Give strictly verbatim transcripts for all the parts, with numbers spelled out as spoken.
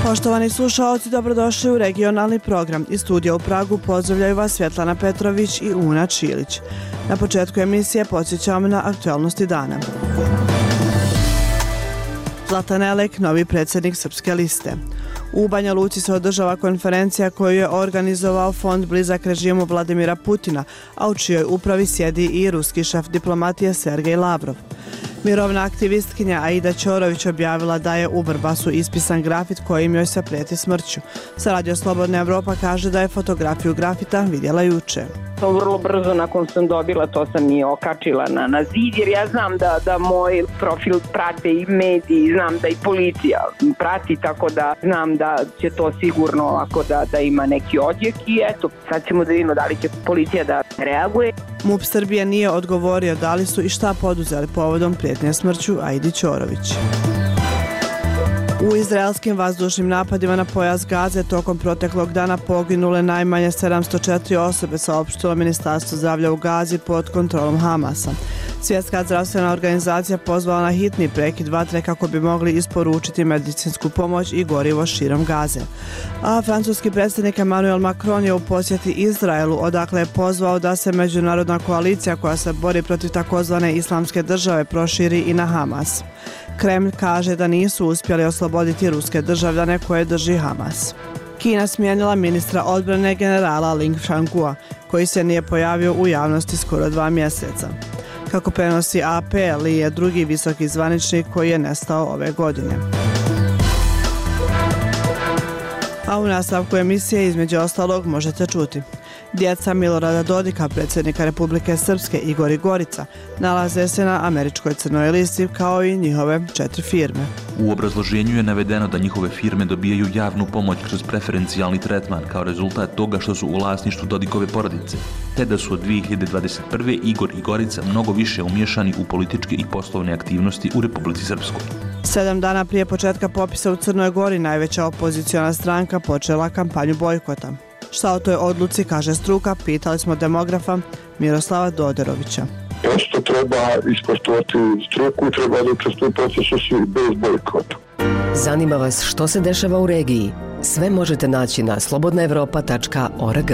Poštovani slušaoci, dobrodošli u regionalni program. Iz studija u Pragu pozdravljaju vas Svjetlana Petrović i Una Čilić. Na početku emisije podsjećamo na aktualnosti dana. Zlatan Elek, novi predsjednik Srpske liste. U Banja Luci se održava konferencija koju je organizovao fond blizak režimu Vladimira Putina, a u čijoj upravi sjedi i ruski šef diplomatije Sergej Lavrov. Mirovna aktivistkinja Aida Ćorović objavila da je u Vrbasu ispisan grafit kojim joj se prijeti smrću. Sa Radio Slobodna Evropa kaže da je fotografiju grafita vidjela juče. Vrlo brzo nakon sam dobila, to sam i okačila na, na zid, jer ja znam da, da moj profil prate i mediji, znam da i policija prati, tako da znam da će to sigurno ovako da, da ima neki odjek i eto, sad ćemo da vidimo da li će policija da reaguje. MUP Srbije nije odgovorio da li su i šta poduzeli povodom prijetnje smrću Aidi Ćorović. U izraelskim vazdušnim napadima na pojas Gaze tokom proteklog dana poginule najmanje sedamsto četiri osobe, saopštilo Ministarstvo zdravlja u Gazi pod kontrolom Hamasa. Svjetska zdravstvena organizacija pozvala na hitni prekid vatre kako bi mogli isporučiti medicinsku pomoć i gorivo širom Gaze. A francuski predsjednik Emmanuel Macron je u posjeti Izraelu, odakle je pozvao da se međunarodna koalicija koja se bori protiv takozvane islamske države proširi i na Hamas. Kremlj kaže da nisu uspjeli osloboditi ruske državljane koje drži Hamas. Kina smijenila ministra odbrane generala Ling Shangua, koji se nije pojavio u javnosti skoro dva mjeseca. Kako prenosi A P, Li je drugi visoki zvaničnik koji je nestao ove godine. A u nastavku emisije između ostalog možete čuti. Djeca Milorada Dodika, predsjednika Republike Srpske, Igor i Gorica, nalaze se na američkoj crnoj listi kao i njihove četiri firme. U obrazloženju je navedeno da njihove firme dobijaju javnu pomoć kroz preferencijalni tretman kao rezultat toga što su u vlasništvu Dodikove porodice, te da su od dvije hiljade dvadeset prve. Igor i Gorica mnogo više umiješani u političke i poslovne aktivnosti u Republici Srpskoj. Sedam dana prije početka popisa u Crnoj Gori najveća opoziciona stranka počela kampanju bojkota. Šta o toj odluci kaže struka, pitali smo demografa Miroslava Doderovića. Prosto treba ispoštovati struku, treba da učestvuju u procesu svi bez bojkota. Zanima vas što se dešava u regiji? Sve možete naći na slobodna evropa tačka org.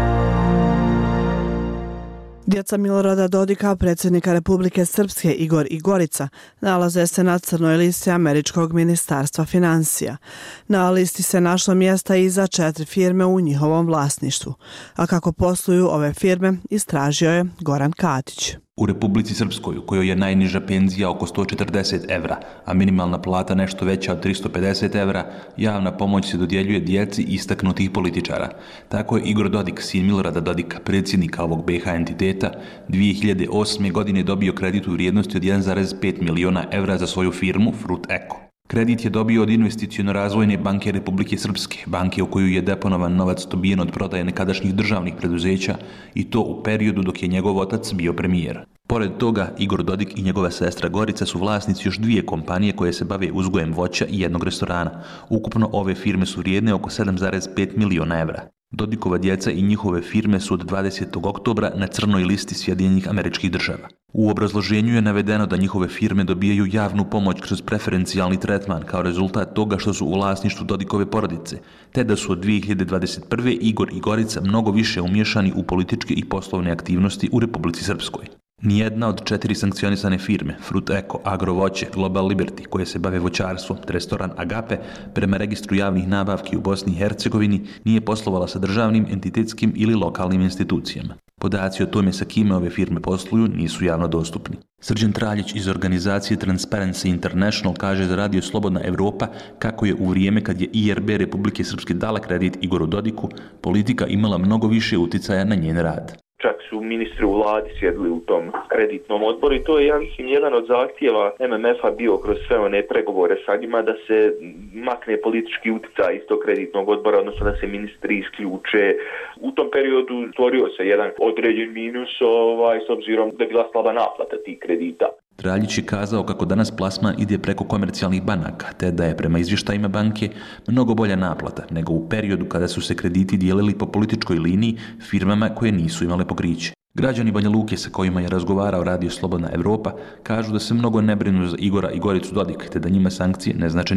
Djeca Milorada Dodika, predsjednika Republike Srpske, Igor i Gorica, nalaze se na crnoj listi američkog ministarstva financija. Na listi se našlo mjesta i za četiri firme u njihovom vlasništvu. A kako posluju ove firme, istražio je Goran Katić. U Republici Srpskoj, u kojoj je najniža penzija oko sto četrdeset evra, a minimalna plata nešto veća od tristo pedeset evra, javna pomoć se dodjeljuje djeci istaknutih političara. Tako je Igor Dodik, sin Milorada Dodika, predsjednika ovog B H entiteta, dvije hiljade osme. godine dobio kredit u vrijednosti od jedan zarez pet miliona evra za svoju firmu Fruit Eko. Kredit je dobio od Investiciono-razvojne banke Republike Srpske, banke u koju je deponovan novac dobijen od prodaje nekadašnjih državnih preduzeća i to u periodu dok je njegov otac bio premijer. Pored toga, Igor Dodik i njegova sestra Gorica su vlasnici još dvije kompanije koje se bave uzgojem voća i jednog restorana. Ukupno ove firme su vrijedne oko sedam zarez pet miliona evra. Dodikova djeca i njihove firme su od dvadesetog oktobra na crnoj listi Sjedinjenih Američkih Država. U obrazloženju je navedeno da njihove firme dobijaju javnu pomoć kroz preferencijalni tretman kao rezultat toga što su u vlasništvu Dodikove porodice, te da su od dvije hiljade dvadeset prve. Igor i Gorica mnogo više umiješani u političke i poslovne aktivnosti u Republici Srpskoj. Nijedna od četiri sankcionisane firme, Fruit Eko, Agrovoće, Global Liberty, koje se bave voćarstvom, restoran Agape, prema registru javnih nabavki u Bosni i Hercegovini, nije poslovala sa državnim, entitetskim ili lokalnim institucijama. Podaci o tome sa kime ove firme posluju nisu javno dostupni. Srđan Traljić iz organizacije Transparency International kaže za Radio Slobodna Evropa kako je u vrijeme kad je I R B Republike Srpske dala kredit Igoru Dodiku, politika imala mnogo više uticaja na njen rad. Čak su ministri u vladi sjedili u tom kreditnom odboru i to je, ja mislim, jedan od zahtjeva M M F-a bio kroz sve one pregovore sa njima da se makne politički utjecaj iz tog kreditnog odbora, odnosno da se ministri isključe. U tom periodu stvorio se jedan određen minus ovaj, s obzirom da je bila slaba naplata tih kredita. Traljić je kazao kako danas plasman ide preko komercijalnih banaka, te da je prema izvještajima banke mnogo bolja naplata nego u periodu kada su se krediti dijelili po političkoj liniji firmama koje nisu imale pokriće. Građani Banja Luke sa kojima je razgovarao Radio Slobodna Evropa kažu da se mnogo ne brinu za Igora i Goricu Dodik, te da njima sankcije ne znače ništa.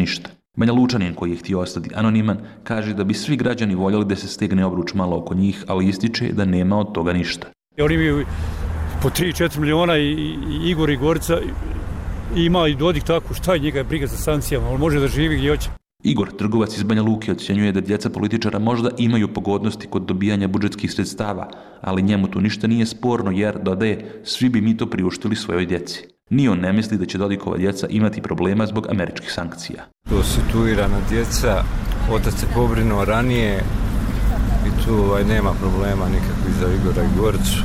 Banja Lučanin, koji je htio ostati anoniman, kaže da bi svi građani voljeli da se stegne obruč malo oko njih, ali ističe da nema od toga ništa. Oni imaju po tri do četiri miliona i, i Igor i Gorica i ima i Dodik tako, šta je njega briga za sankcijama, on može da živi gdje hoće. Igor, trgovac iz Banja Luke, ocjenjuje da djeca političara možda imaju pogodnosti kod dobijanja budžetskih sredstava, ali njemu tu ništa nije sporno jer, dodaje, svi bi mi to priuštili svojoj djeci. Ni on ne misli da će Dodikova djeca imati problema zbog američkih sankcija. To situirana djeca, otac se pobrinuo ranije i tu ovaj, nema problema nikakvih za Igora i Goricu.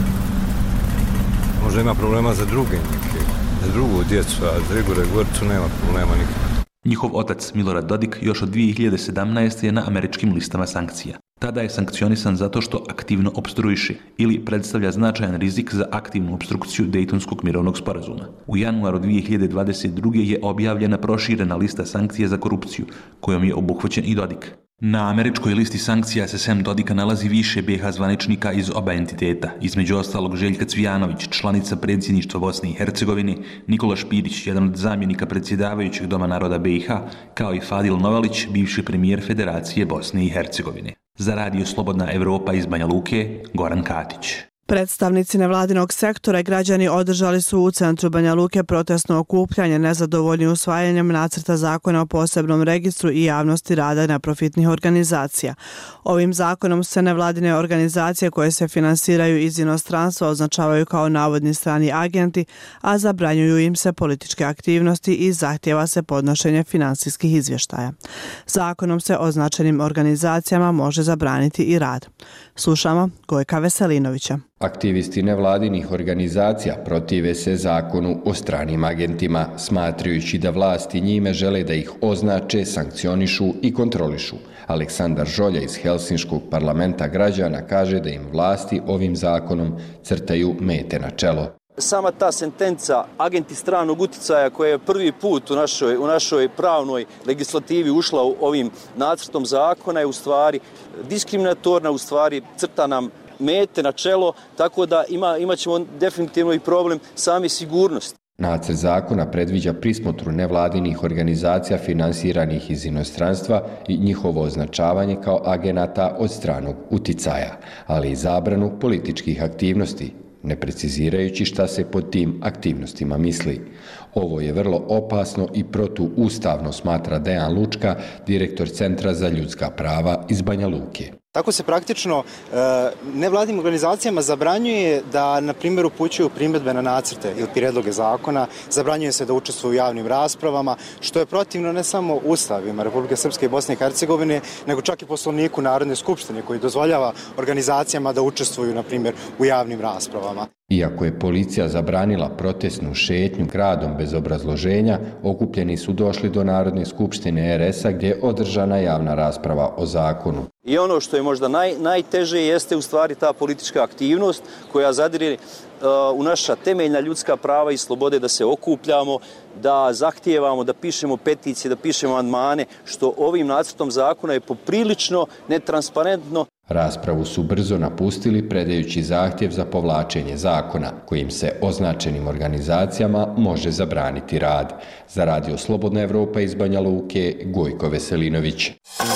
Možda ima problema za druge neke, za drugu djecu, a za Igora i Goricu nema problema nikakvih. Njihov otac Milorad Dodik još od dvije hiljade sedamnaeste. je na američkim listama sankcija. Tada je sankcionisan zato što aktivno opstruiše ili predstavlja značajan rizik za aktivnu opstrukciju Dejtonskog mirovnog sporazuma. U januaru dvije hiljade dvadeset druge. je objavljena proširena lista sankcija za korupciju, kojom je obuhvaćen i Dodik. Na američkoj listi sankcija se sem Dodika nalazi više B iH zvaničnika iz oba entiteta, između ostalog Željka Cvijanović, članica predsjedništva Bosne i Hercegovine, Nikola Špirić, jedan od zamjenika predsjedavajućeg Doma naroda B iH, kao i Fadil Novalić, bivši premijer Federacije Bosne i Hercegovine. Za radio Slobodna Evropa iz Banja Luke, Goran Katić. Predstavnici nevladinog sektora i građani održali su u centru Banja Luke protestno okupljanje nezadovoljni usvajanjem nacrta zakona o posebnom registru i javnosti rada neprofitnih organizacija. Ovim zakonom se nevladine organizacije koje se finansiraju iz inostranstva označavaju kao navodni strani agenti, a zabranjuju im se političke aktivnosti i zahtijeva se podnošenje finansijskih izvještaja. Zakonom se označenim organizacijama može zabraniti i rad. Slušamo Gojka Veselinovića. Aktivisti nevladinih organizacija protive se zakonu o stranim agentima, smatrajući da vlasti njime žele da ih označe, sankcionišu i kontrolišu. Aleksandar Žolja iz Helsinškog parlamenta građana kaže da im vlasti ovim zakonom crtaju mete na čelo. Sama ta sentenca agenti stranog uticaja koja je prvi put u našoj, u našoj pravnoj legislativi ušla u ovim nacrtom zakona je u stvari diskriminatorna, u stvari crta nam mete na čelo, tako da ima, imat ćemo definitivno i problem same sigurnosti. Nacrt zakona predviđa prismotru nevladinih organizacija finansiranih iz inostranstva i njihovo označavanje kao agenata od stranog uticaja, ali i zabranu političkih aktivnosti, ne precizirajući šta se pod tim aktivnostima misli. Ovo je vrlo opasno i protuustavno, smatra Dejan Lučka, direktor Centra za ljudska prava iz Banja Luke. Tako se praktično nevladinim organizacijama zabranjuje da, na primjer, upućuju primjedbe na nacrte ili prijedloge zakona, zabranjuje se da učestvuju u javnim raspravama, što je protivno ne samo ustavima Republike Srpske i Bosne i Hercegovine, nego čak i Poslovniku Narodne skupštine koji dozvoljava organizacijama da učestvuju, na primjer, u javnim raspravama. Iako je policija zabranila protestnu šetnju gradom bez obrazloženja, okupljeni su došli do Narodne skupštine R S-a gdje je održana javna rasprava o zakonu. I ono što je možda naj, najteže jeste u stvari ta politička aktivnost koja zadire uh, u naša temeljna ljudska prava i slobode da se okupljamo, da zahtijevamo, da pišemo peticije, da pišemo amandmane, što ovim nacrtom zakona je poprilično netransparentno. Raspravu su brzo napustili predajući zahtjev za povlačenje zakona kojim se označenim organizacijama može zabraniti rad. Za radio Slobodna Evropa iz Banja Luke, Gojko Veselinović.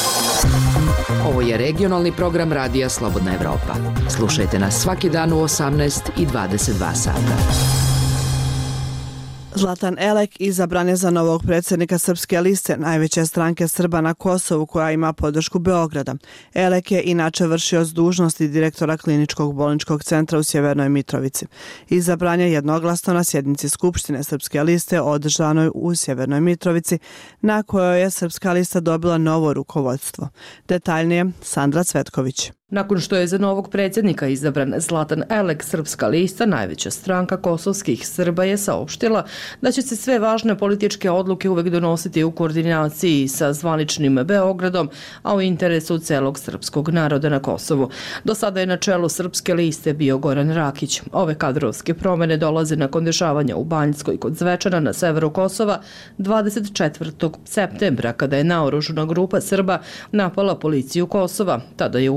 Ovo je regionalni program radija Slobodna Evropa. Slušajte nas svaki dan u osamnaest i dvadeset dva sata. Zlatan Elek izabran je za novog predsjednika Srpske liste, najveće stranke Srba na Kosovu koja ima podršku Beograda. Elek je inače vršio dužnosti direktora Kliničkog bolničkog centra u Sjevernoj Mitrovici. Izabran je jednoglasno na sjednici Skupštine Srpske liste održanoj u Sjevernoj Mitrovici, na kojoj je Srpska lista dobila novo rukovodstvo. Detaljnije Sandra Cvetković. Nakon što je za novog predsjednika izabran Zlatan Elek, Srpska lista, najveća stranka kosovskih Srba, je saopštila da će se sve važne političke odluke uvek donositi u koordinaciji sa zvaničnim Beogradom, a u interesu celog srpskog naroda na Kosovu. Do sada je na čelu Srpske liste bio Goran Rakić. Ove kadrovske promjene dolaze nakon dešavanja u Banjskoj kod Zvečana na severu Kosova dvadeset četvrtog septembra, kada je naoružana grupa Srba napala policiju Kosova. Tada je ubijena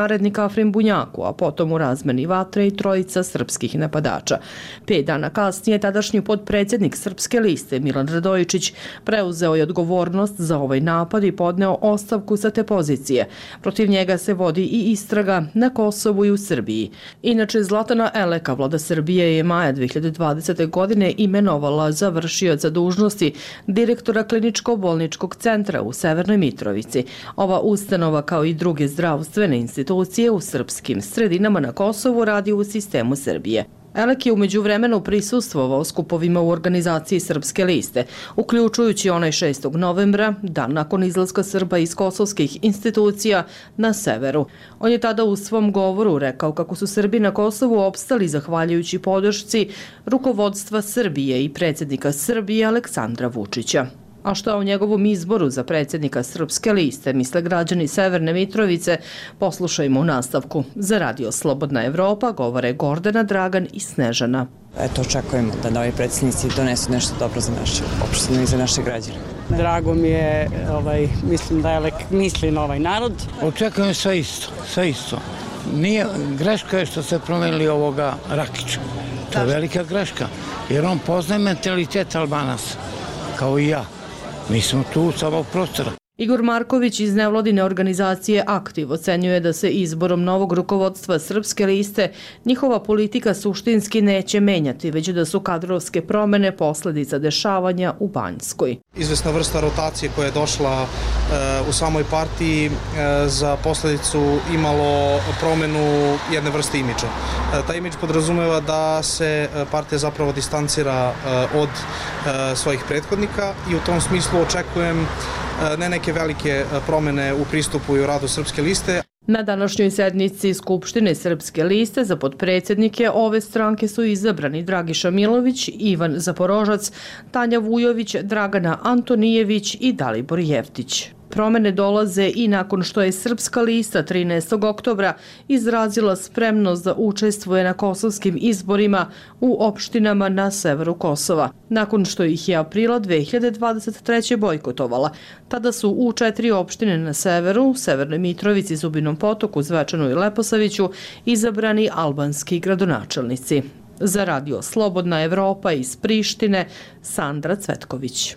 narednika Afrin Bunjaku, a potom u razmeni vatre i trojica srpskih napadača. Pet dana kasnije tadašnji potpredsjednik Srpske liste Milan Radojičić preuzeo je odgovornost za ovaj napad i podneo ostavku sa te pozicije. Protiv njega se vodi i istraga na Kosovu i u Srbiji. Inače, Zlatana Eleka, vlada Srbije, je maja dve hiljade dvadesete. godine imenovala za vršioca dužnosti direktora kliničko-bolničkog centra u Severnoj Mitrovici. Ova ustanova, kao i druge zdravstvene institucije u srpskim sredinama na Kosovu, radi u sistemu Srbije. Elek je umeđu vremenu prisustvovao skupovima u organizaciji Srpske liste, uključujući onaj šestog novembra, dan nakon izlaska Srba iz kosovskih institucija na severu. On je tada u svom govoru rekao kako su Srbi na Kosovu opstali zahvaljujući podršci rukovodstva Srbije i predsjednika Srbije Aleksandra Vučića. A što o njegovom izboru za predsjednika Srpske liste misle građani Severne Mitrovice, poslušajmo u nastavku. Za Radio Slobodna Evropa govore Gordana, Dragan i Snežana. Eto, očekujemo da novi predsjednici donesu nešto dobro za naše opštine i za naše građane. Drago mi je, ovaj, mislim da je misli na ovaj narod. Očekujem sve isto, sve isto. Nije, greška je što se promenili ovoga Rakića. To je velika greška, jer on poznaje mentalitet Albanaca, kao i ja. Mi smo tu sa ovog prostora. Igor Marković iz nevladine organizacije Aktiv ocenjuje da se izborom novog rukovodstva Srpske liste njihova politika suštinski neće menjati, već da su kadrovske promjene posljedica dešavanja u Banjskoj. Izvesna vrsta rotacije koja je došla u samoj partiji za posljedicu imalo promjenu jedne vrste imidža. Taj imidž podrazumeva da se partija zapravo distancira od svojih prethodnika i u tom smislu očekujem ne neke velike promjene u pristupu i u radu Srpske liste. Na današnjoj sednici Skupštine Srpske liste za potpredsjednike ove stranke su izabrani Dragiša Milović, Ivan Zaporožac, Tanja Vujović, Dragana Antonijević i Dalibor Jeftić. Promjene dolaze i nakon što je Srpska lista trinaestog oktobra izrazila spremnost da učestvuje na kosovskim izborima u opštinama na severu Kosova, nakon što ih je aprila dve hiljade dvadeset treće bojkotovala. Tada su u četiri opštine na severu, Severnoj Mitrovici, Zubinom Potoku, Zvečanu i Leposaviću, izabrani albanski gradonačelnici. Za Radio Slobodna Evropa iz Prištine, Sandra Cvetković.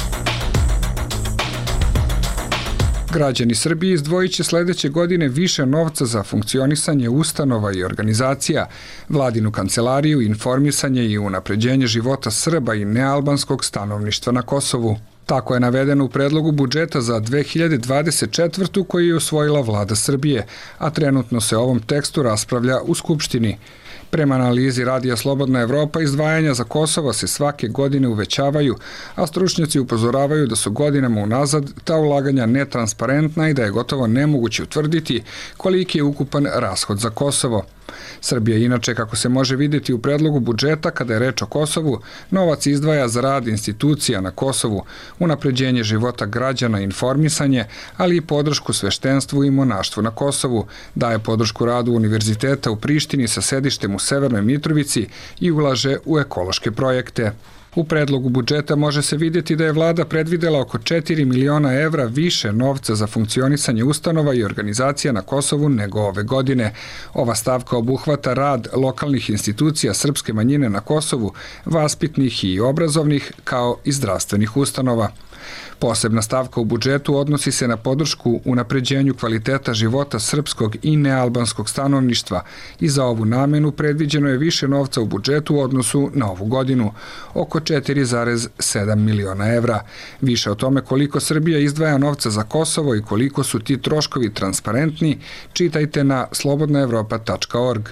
Građani Srbije izdvojit će sljedeće godine više novca za funkcionisanje ustanova i organizacija, vladinu kancelariju, informisanje i unapređenje života Srba i nealbanskog stanovništva na Kosovu. Tako je navedeno u predlogu budžeta za dve hiljade dvadeset četvrtu koji je usvojila vlada Srbije, a trenutno se o ovom tekstu raspravlja u Skupštini. Prema analizi Radija Slobodna Evropa, izdvajanja za Kosovo se svake godine uvećavaju, a stručnjaci upozoravaju da su godinama unazad ta ulaganja netransparentna i da je gotovo nemoguće utvrditi koliki je ukupan rashod za Kosovo. Srbija inače, kako se može vidjeti u predlogu budžeta kada je reč o Kosovu, novac izdvaja za rad institucija na Kosovu, unapređenje života građana i informisanje, ali i podršku sveštenstvu i monaštvu na Kosovu, daje podršku radu univerziteta u Prištini sa sedištem u Severnoj Mitrovici i ulaže u ekološke projekte. U predlogu budžeta može se vidjeti da je vlada predvidela oko četiri miliona evra više novca za funkcionisanje ustanova i organizacija na Kosovu nego ove godine. Ova stavka obuhvata rad lokalnih institucija srpske manjine na Kosovu, vaspitnih i obrazovnih, kao i zdravstvenih ustanova. Posebna stavka u budžetu odnosi se na podršku unapređenju kvaliteta života srpskog i nealbanskog stanovništva i za ovu namenu predviđeno je više novca u budžetu u odnosu na ovu godinu, oko četiri zarez sedam miliona evra. Više o tome koliko Srbija izdvaja novca za Kosovo i koliko su ti troškovi transparentni, čitajte na slobodna evropa tačka org.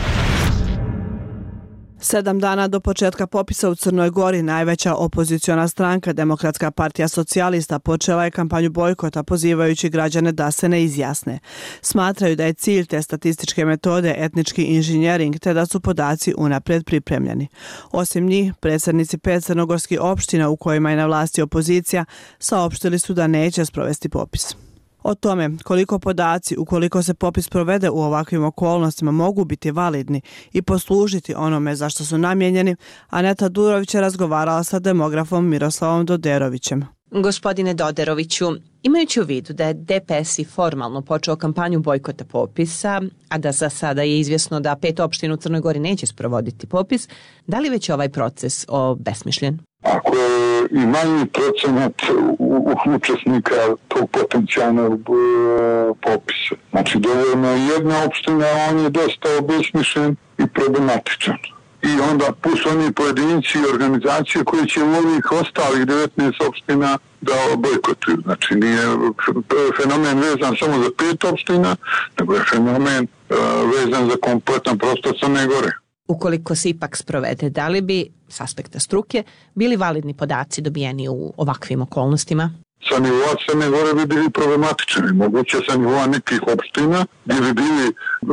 Sedam dana do početka popisa u Crnoj Gori, najveća opoziciona stranka Demokratska partija socijalista počela je kampanju bojkota pozivajući građane da se ne izjasne. Smatraju da je cilj te statističke metode etnički inženjering te da su podaci unapred pripremljeni. Osim njih, predsjednici pet crnogorskih opština u kojima je na vlasti opozicija saopštili su da neće sprovesti popis. O tome koliko podaci, ukoliko se popis provede u ovakvim okolnostima, mogu biti validni i poslužiti onome zašto su namijenjeni, Aneta Durović je razgovarala sa demografom Miroslavom Doderovićem. Gospodine Doderoviću, imajući u vidu da je D P S i formalno počeo kampanju bojkota popisa, a da za sada je izvjesno da pet opština u Crnoj Gori neće sprovoditi popis, da li već je ovaj proces obesmišljen? Ako je i manji procenat učesnika tog potencijalnog popisa, znači dovoljno je jedna opština, on je dosta obesmišljen i problematičan. I onda plus oni pojedinci i organizacije koji će u ovih ostalih devetnaest opština da bojkotuju. Znači nije fenomen vezan samo za pet opština, nego je fenomen uh, vezan za kompletan prostor Crne Gore. Ukoliko se ipak sprovede, da li bi, s aspekta struke, bili validni podaci dobijeni u ovakvim okolnostima? Sa nivoa Crne Gore bi bili problematični. Moguće sa nivoa nekih opština gdje bi bili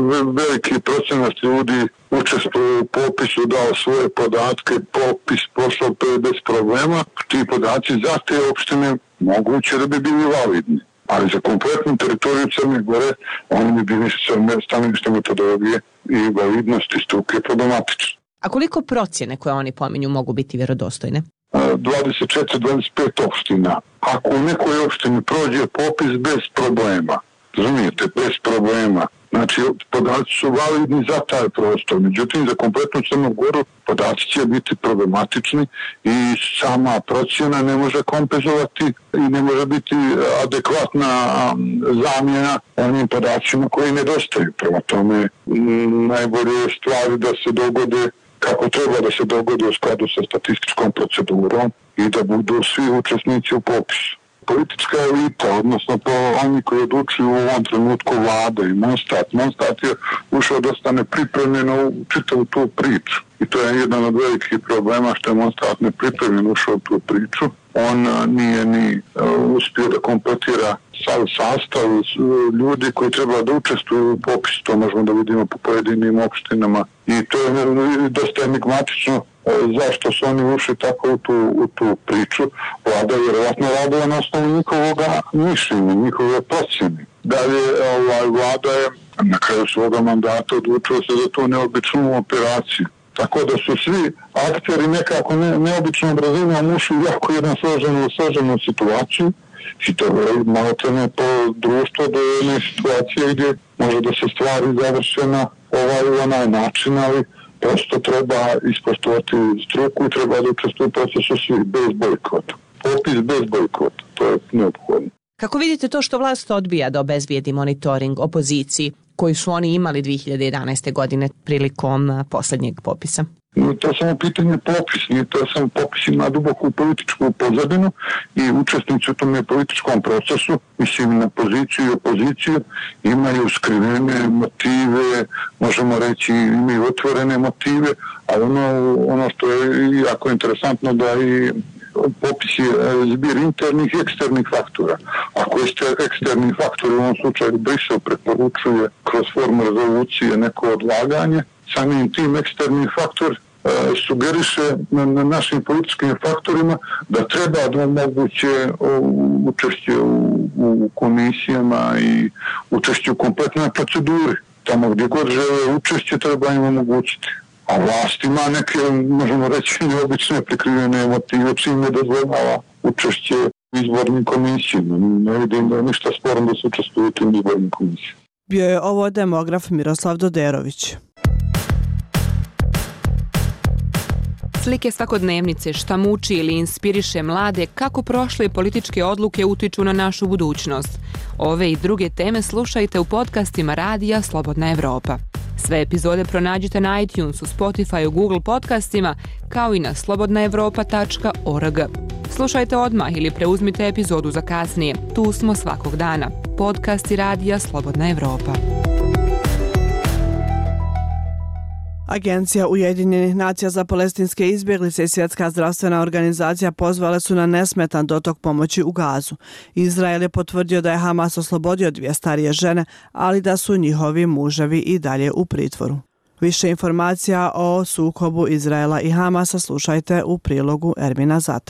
veliki procenat ljudi učestvuju u popisu, dao svoje podatke, popis prošao bez problema. Ti podaci za te opštine moguće da bi bili validni. Ali za kompletnu teritoriju Crne Gore oni bi bili stanovište metodologije i validnosti struke problematični. A koliko procjene koje oni pominju mogu biti vjerodostojne? dvadeset četiri do dvadeset pet opština. Ako u nekoj opštini prođe popis bez problema, razumijete, bez problema, znači podaci su validni za taj prostor, međutim za kompletnu Crnu Goru podaci će biti problematični i sama procjena ne može kompenzovati i ne može biti adekvatna zamjena onim podacima koji nedostaju. Prema tome najbolje je stvari da se dogode kako treba da se dogodi u skladu sa statističkom procedurom i da budu svi učesnici u popisu. Politička elita, odnosno po oni koji odlučuju u ovom trenutku vlada i Monstat. Monstat je ušao dosta nepripremljeno u čitavu tu priču. I to je jedan od velikih problema što je Monstat nepripremljeno ušao u tu priču. On nije ni uh, uspio da kompletira sav sastav ljudi koji treba da učestvuju u popisu. To možemo da vidimo po pojedinim opštinama. I to je dosta enigmatično zašto su oni ušli tako u tu, u tu priču. Vlada je vjerovatno radila na osnovu njihovog mišljenja, njihove procjene. Dalje, ovaj, vlada je na kraju svoga mandata odlučila se za tu neobičnu operaciju. Tako da su svi akteri nekako ne, neobičnom razinom ušli jako jednu složenu, složenu situaciju i to je malo trene po društvo do jedne situacije gdje može da se stvari završe na ovaj ili onaj način, ali prosto treba ispoštovati struku i treba da učestvuje u procesu svih bez bojkota. Popis bez bojkota, to je neophodno. Kako vidite to što vlast odbija da obezbijedi monitoring opoziciji koji su oni imali dvije hiljade jedanaeste. godine prilikom posljednjeg popisa? No, to je samo pitanje popis, nije to samo popis, ima duboku političku pozadinu i učesnici u tom političkom procesu, mislim na poziciju i opoziciju, imaju skrivene motive, možemo reći imaju otvorene motive, ali ono, ono što je jako interesantno da i popis je zbir internih i eksternih faktora. Ako je eksterni faktor, u ovom slučaju Brisel preporučuje kroz formu rezolucije neko odlaganje, samim tim eksterni faktor e, sugeriše na, na našim političkim faktorima da treba da omoguće učešće u, u komisijama i učešće u kompletnoj proceduri. Tamo gdje god žele učešće treba im omogućiti. A vlast ima neke, možemo reći, neobične prikrivene motive, čim ne dozvoljava učešće u izbornim komisijama. Ne vidim da je ništa sporno da se učestvuje u tim izbornim komisijama. Bio je ovo demograf Miroslav Doderović. Slike svakodnevnice šta muči ili inspiriše mlade kako prošle političke odluke utiču na našu budućnost. Ove i druge teme slušajte u podcastima Radija Slobodna Evropa. Sve epizode pronađite na iTunesu, Spotifyu, Google podcastima, kao i na slobodna evropa tačka org. Slušajte odmah ili preuzmite epizodu za kasnije. Tu smo svakog dana. Podcasti Radija Slobodna Evropa. Agencija Ujedinjenih nacija za palestinske izbjeglice i Svjetska zdravstvena organizacija pozvale su na nesmetan dotok pomoći u Gazu. Izrael je potvrdio da je Hamas oslobodio dvije starije žene, ali da su njihovi muževi i dalje u pritvoru. Više informacija o sukobu Izraela i Hamasa slušajte u prilogu Ermina Zatege.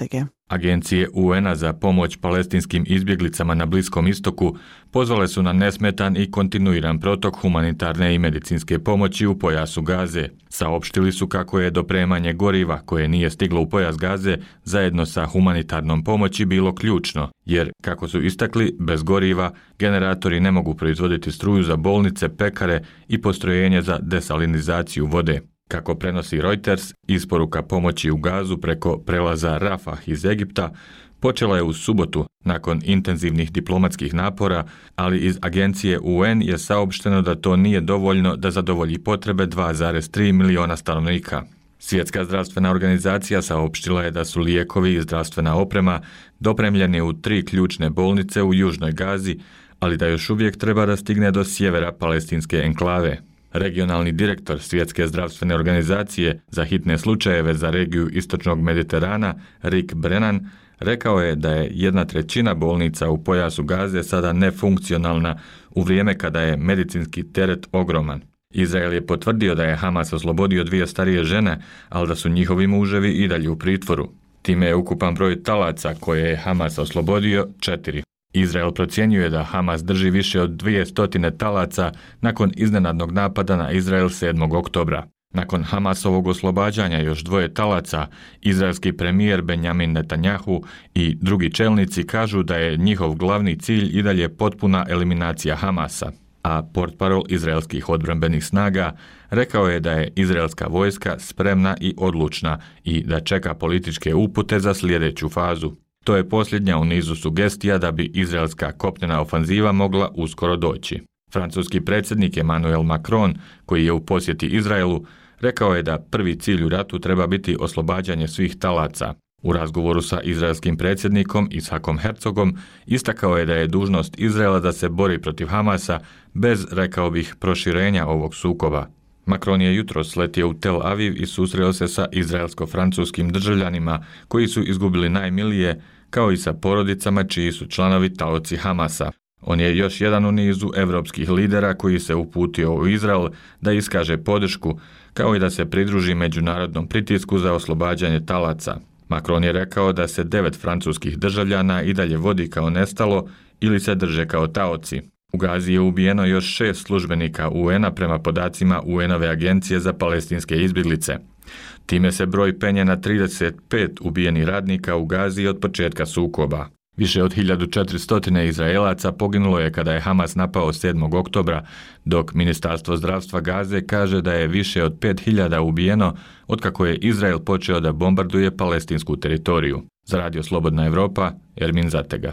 Agencije U N-a za pomoć palestinskim izbjeglicama na Bliskom istoku pozvale su na nesmetan i kontinuiran protok humanitarne i medicinske pomoći u pojasu Gaze. Saopštili su kako je dopremanje goriva koje nije stiglo u pojas Gaze zajedno sa humanitarnom pomoći bilo ključno, jer, kako su istakli, bez goriva generatori ne mogu proizvoditi struju za bolnice, pekare i postrojenje za desalinizaciju vode. Kako prenosi Reuters, isporuka pomoći u Gazu preko prelaza Rafah iz Egipta počela je u subotu nakon intenzivnih diplomatskih napora, ali iz agencije U N je saopšteno da to nije dovoljno da zadovolji potrebe dva zarez tri miliona stanovnika. Svjetska zdravstvena organizacija saopštila je da su lijekovi i zdravstvena oprema dopremljeni u tri ključne bolnice u južnoj Gazi, ali da još uvijek treba da stigne do sjevera palestinske enklave. Regionalni direktor Svjetske zdravstvene organizacije za hitne slučajeve za regiju Istočnog Mediterana, Rick Brennan, rekao je da je jedna trećina bolnica u pojasu Gaze sada nefunkcionalna u vrijeme kada je medicinski teret ogroman. Izrael je potvrdio da je Hamas oslobodio dvije starije žene, ali da su njihovi muževi i dalje u pritvoru. Time je ukupan broj talaca koje je Hamas oslobodio četiri. Izrael procjenjuje da Hamas drži više od dvije stotine talaca nakon iznenadnog napada na Izrael sedmog oktobra. Nakon Hamasovog oslobađanja još dvoje talaca, izraelski premijer Benjamin Netanjahu i drugi čelnici kažu da je njihov glavni cilj i dalje potpuna eliminacija Hamasa, a portparol izraelskih odbrambenih snaga rekao je da je izraelska vojska spremna i odlučna i da čeka političke upute za sljedeću fazu. To je posljednja u nizu sugestija da bi izraelska kopnena ofanziva mogla uskoro doći. Francuski predsjednik Emmanuel Macron, koji je u posjeti Izraelu, rekao je da prvi cilj u ratu treba biti oslobađanje svih talaca. U razgovoru sa izraelskim predsjednikom Ishakom Herzogom istakao je da je dužnost Izraela da se bori protiv Hamasa bez, rekao bih, proširenja ovog sukoba. Macron je jutros letio u Tel Aviv i susreo se sa izraelsko-francuskim državljanima koji su izgubili najmilije, kao i sa porodicama čiji su članovi taoci Hamasa. On je još jedan u nizu evropskih lidera koji se uputio u Izrael da iskaže podršku, kao i da se pridruži međunarodnom pritisku za oslobađanje talaca. Macron je rekao da se devet francuskih državljana i dalje vodi kao nestalo ili se drže kao taoci. U Gazi je ubijeno još šest službenika U N-a prema podacima U N-ove agencije za palestinske izbjeglice. Time se broj penje na trideset pet ubijenih radnika u Gazi od početka sukoba. Više od hiljadu četiristo Izraelaca poginulo je kada je Hamas napao sedmog oktobra, dok Ministarstvo zdravstva Gaze kaže da je više od pet hiljada ubijeno otkako je Izrael počeo da bombarduje palestinsku teritoriju. Za Radio Slobodna Evropa, Ermin Zatega.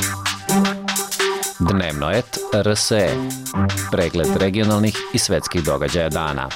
Dnevno et R S E. Pregled regionalnih i svetskih događaja dana.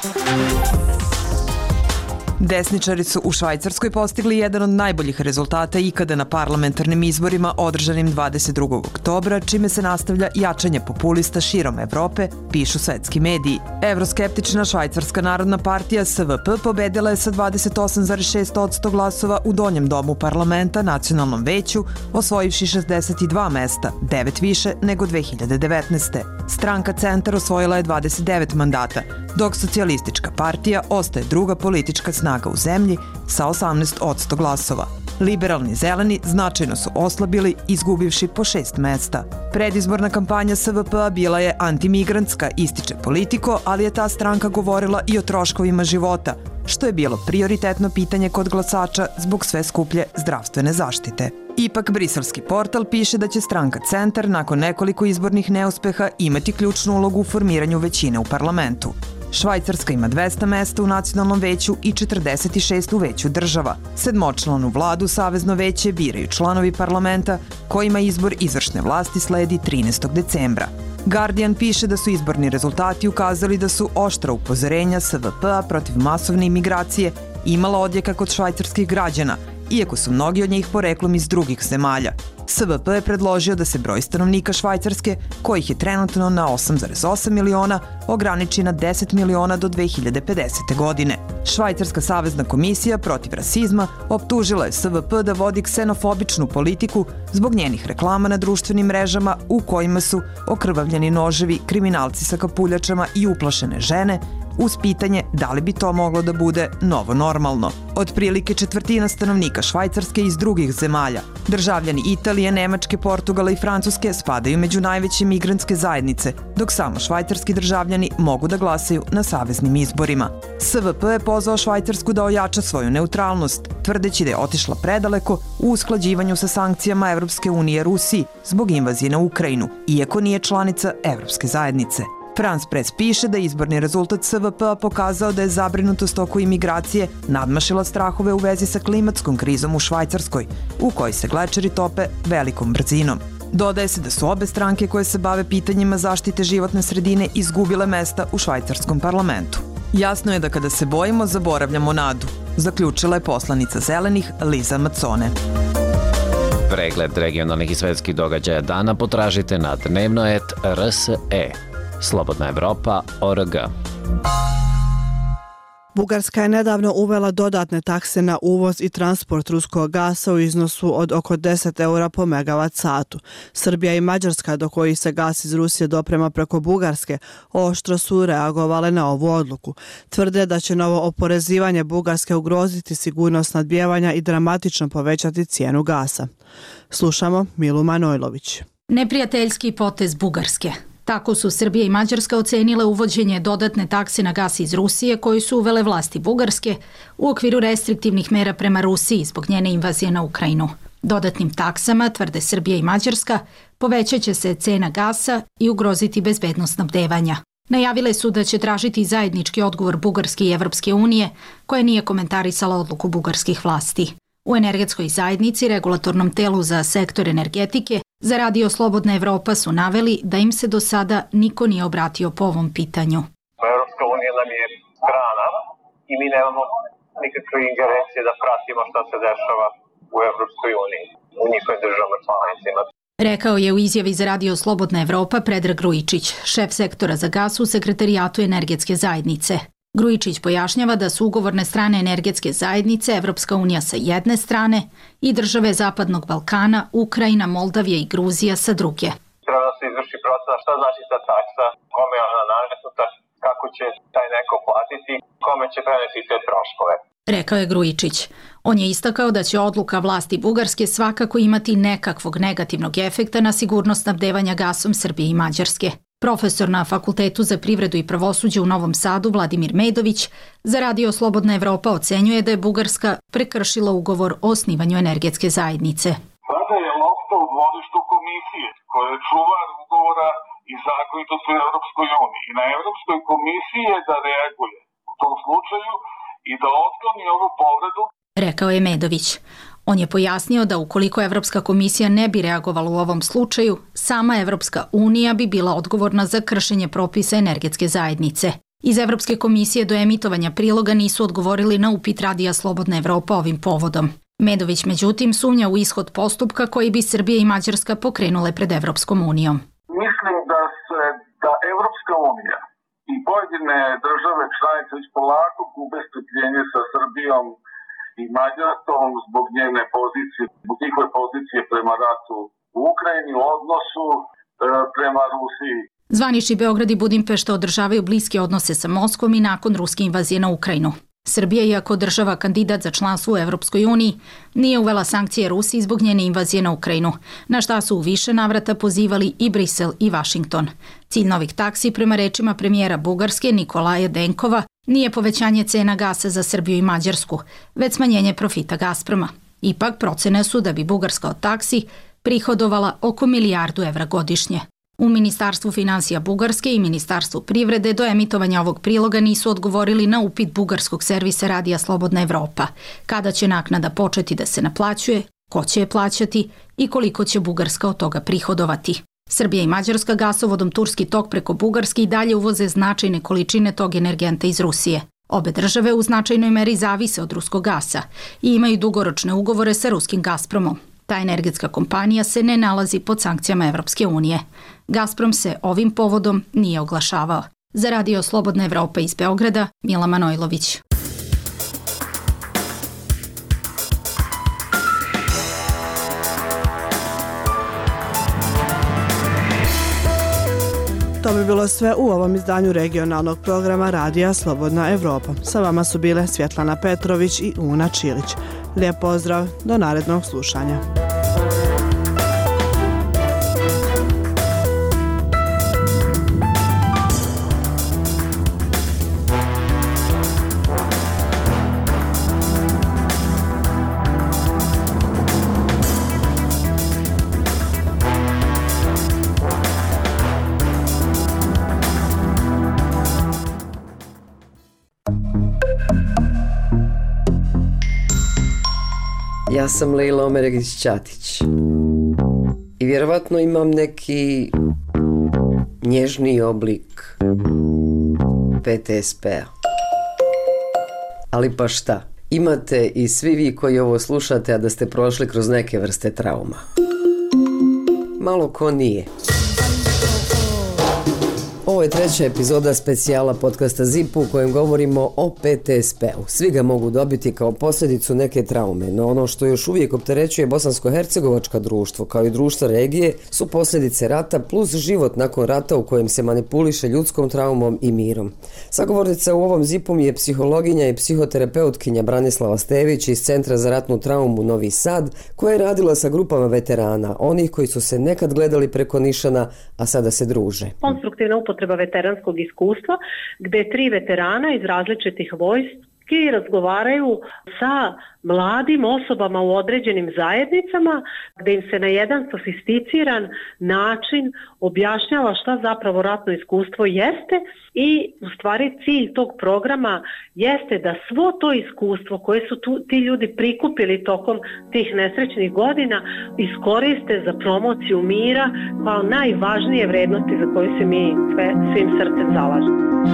Desničari su u Švajcarskoj postigli jedan od najboljih rezultata ikada na parlamentarnim izborima održanim dvadeset drugog oktobra, čime se nastavlja jačanje populista širom Evrope, pišu svetski mediji. Evroskeptična Švajcarska narodna partija S V P pobedila je sa dvadeset osam zarez šest posto glasova u donjem domu parlamenta Nacionalnom veću, osvojivši šezdeset dva mesta, devet više nego dve hiljade devetnaeste. Stranka Centar osvojila je dvadeset devet mandata, dok Socijalistička partija ostaje druga politička snaga u zemlji sa osamnaest posto glasova. Liberalni zeleni značajno su oslabili, izgubivši po šest mesta. Predizborna kampanja S V P-a bila je antimigrantska, ističe Politiko, ali je ta stranka govorila i o troškovima života, što je bilo prioritetno pitanje kod glasača zbog sve skuplje zdravstvene zaštite. Ipak, briselski portal piše da će stranka Centar nakon nekoliko izbornih neuspeha imati ključnu ulogu u formiranju većine u parlamentu. Švajcarska ima dvesta mesta u nacionalnom veću i četrdeset šest u veću država. Sedmočlanu vladu Savezno veće biraju članovi parlamenta kojima izbor izvršne vlasti sledi trinaestog decembra. Guardian piše da su izborni rezultati ukazali da su oštra upozorenja S V P-a protiv masovne imigracije imala odjeka kod švajcarskih građana, iako su mnogi od njih poreklom iz drugih zemalja. S V P je predložio da se broj stanovnika Švajcarske, kojih je trenutno na osam zarez osam miliona, ograniči na deset miliona do dve hiljade pedesete. godine. Švajcarska savezna komisija protiv rasizma optužila je S V P da vodi ksenofobičnu politiku zbog njenih reklama na društvenim mrežama u kojima su okrvavljeni noževi, kriminalci sa kapuljačama i uplašene žene uz pitanje da li bi to moglo da bude novo normalno. Otprilike četvrtina stanovnika Švajcarske iz drugih zemalja, državljani Italije, Nemačke, Portugala i Francuske spadaju među najveće migrantske zajednice, dok samo švajcarski državljani mogu da glasaju na saveznim izborima. S V P je pozvao Švajcarsku da ojača svoju neutralnost, tvrdeći da je otišla predaleko u usklađivanju sa sankcijama Evropske unije Rusiji zbog invazije na Ukrajinu, iako nije članica Evropske zajednice. France Press piše da izborni rezultat S V P-a pokazao da je zabrinutost oko imigracije nadmašila strahove u vezi sa klimatskom krizom u Švajcarskoj, u kojoj se glečeri tope velikom brzinom. Dodaje se da su obe stranke koje se bave pitanjima zaštite životne sredine izgubile mesta u švajcarskom parlamentu. Jasno je da kada se bojimo, zaboravljamo nadu, zaključila je poslanica Zelenih Liza Macone. Pregled regionalnih i svetskih događaja dana potražite na dnevno et R S E. Slobodna Evropa точка о р г. Bugarska je nedavno uvela dodatne takse na uvoz i transport ruskog gasa u iznosu od oko deset eura po megavat satu. Srbija i Mađarska, do kojih se gas iz Rusije doprema preko Bugarske, oštro su reagovale na ovu odluku. Tvrde da će novo oporezivanje Bugarske ugroziti sigurnost snabdijevanja i dramatično povećati cijenu gasa. Slušamo Milu Manojlović. Neprijateljski potez Bugarske. Tako su Srbija i Mađarska ocenile uvođenje dodatne takse na gas iz Rusije koju su uvele vlasti Bugarske u okviru restriktivnih mera prema Rusiji zbog njene invazije na Ukrajinu. Dodatnim taksama, tvrde Srbija i Mađarska, povećat će se cena gasa i ugroziti bezbednost snabdevanja. Najavile su da će tražiti zajednički odgovor Bugarske i Evropske unije, koja nije komentarisala odluku bugarskih vlasti. U energetskoj zajednici, regulatornom telu za sektor energetike, za Radio Slobodna Evropa su naveli da im se do sada niko nije obratio po ovom pitanju. Evropska unija nam je strana i mi nemamo nikakve ingerencije da pratimo šta se dešava u Evropskoj uniji, u njihovim državama članicama. Rekao je u izjavi za Radio Slobodna Evropa Predrag Grujičić, šef sektora za gas u Sekretarijatu energetske zajednice. Grujičić pojašnjava da su ugovorne strane energetske zajednice Evropska unija sa jedne strane i države Zapadnog Balkana, Ukrajina, Moldavija i Gruzija sa druge. Treba da se izvrši procena šta znači ta taksa, kome je ona nametnuta, kako će taj neko platiti, kome će preneti te troškove. Rekao je Grujičić. On je istakao da će odluka vlasti Bugarske svakako imati nekakvog negativnog efekta na sigurnost snabdevanja gasom Srbije i Mađarske. Profesor na Fakultetu za privredu i pravosuđe u Novom Sadu Vladimir Medović za Radio Slobodna Evropa ocenjuje da je Bugarska prekršila ugovor o osnivanju energetske zajednice. Sada je lopta u dvorištu komisije koja je čuvar ugovora i zakonitosti u Evropskoj uniji. I na Evropskoj komisiji je da reaguje u tom slučaju i da otkloni ovu povredu. Rekao je Medović. On je pojasnio da ukoliko Evropska komisija ne bi reagovala u ovom slučaju, sama Evropska unija bi bila odgovorna za kršenje propisa energetske zajednice. Iz Evropske komisije do emitovanja priloga nisu odgovorili na upit Radija Slobodna Evropa ovim povodom. Medović međutim sumnja u ishod postupka koji bi Srbija i Mađarska pokrenule pred Evropskom unijom. Mislim da se da Evropska unija i pojedine države članice već polako gube strpljenje sa Srbijom i Mađarskom zbog njene pozicije, zbog njihove pozicije prema ratu u Ukrajini, u odnosu e, prema Rusiji. Zvanični Beograd i Budimpešta održavaju bliske odnose sa Moskvom i nakon ruske invazije na Ukrajinu. Srbija, iako država kandidat za članstvo u Evropskoj uniji, nije uvela sankcije Rusiji zbog njene invazije na Ukrajinu, na šta su u više navrata pozivali i Brisel i Vašington. Cilj novih taksi, prema rečima premijera Bugarske Nikolaja Denkova, nije povećanje cena gasa za Srbiju i Mađarsku, već smanjenje profita Gazproma. Ipak procene su da bi Bugarska od taksi prihodovala oko milijardu evra godišnje. U Ministarstvu finansija Bugarske i Ministarstvu privrede do emitovanja ovog priloga nisu odgovorili na upit bugarskog servisa Radija Slobodna Evropa, kada će naknada početi da se naplaćuje, ko će je plaćati i koliko će Bugarska od toga prihodovati. Srbija i Mađarska gasovodom Turski tok preko Bugarske i dalje uvoze značajne količine tog energenta iz Rusije. Obe države u značajnoj meri zavise od ruskog gasa i imaju dugoročne ugovore sa ruskim Gazpromom. Ta energetska kompanija se ne nalazi pod sankcijama Evropske unije. Gazprom se ovim povodom nije oglašavao. Za Radio Slobodna Evropa iz Beograda, Mila Manojlović. To bi bilo sve u ovom izdanju regionalnog programa Radija Slobodna Evropa. Sa vama su bile Svjetlana Petrović i Una Čilić. Lijep pozdrav, do narednog slušanja. Ja sam Lejla Omeregić-Ćatić i vjerovatno imam neki nježniji oblik P T S P-a. Ali pa šta, imate i svi vi koji ovo slušate, a da ste prošli kroz neke vrste trauma. Malo ko nije. Ovo je treća epizoda specijala podcasta ZIP u kojem govorimo o P T S P-u. Svi ga mogu dobiti kao posljedicu neke traume, no ono što još uvijek opterećuje bosansko-hercegovačka društvo kao i društva regije su posljedice rata plus život nakon rata u kojem se manipuliše ljudskom traumom i mirom. Sagovornica u ovom ZIP-u je psihologinja i psihoterapeutkinja Branislava Stević iz Centra za ratnu traumu Novi Sad, koja je radila sa grupama veterana, onih koji su se nekad gledali preko nišana, a sada se druže. Konstruktivna upotreba veteranskog iskustva, gdje tri veterana iz različitih vojski razgovaraju sa mladim osobama u određenim zajednicama, gdje im se na jedan sofisticiran način objašnjava šta zapravo ratno iskustvo jeste i u stvari cilj tog programa jeste da svo to iskustvo koje su tu, ti ljudi prikupili tokom tih nesrećnih godina iskoriste za promociju mira kao najvažnije vrednosti za koje se mi sve, svim srcem zalažemo.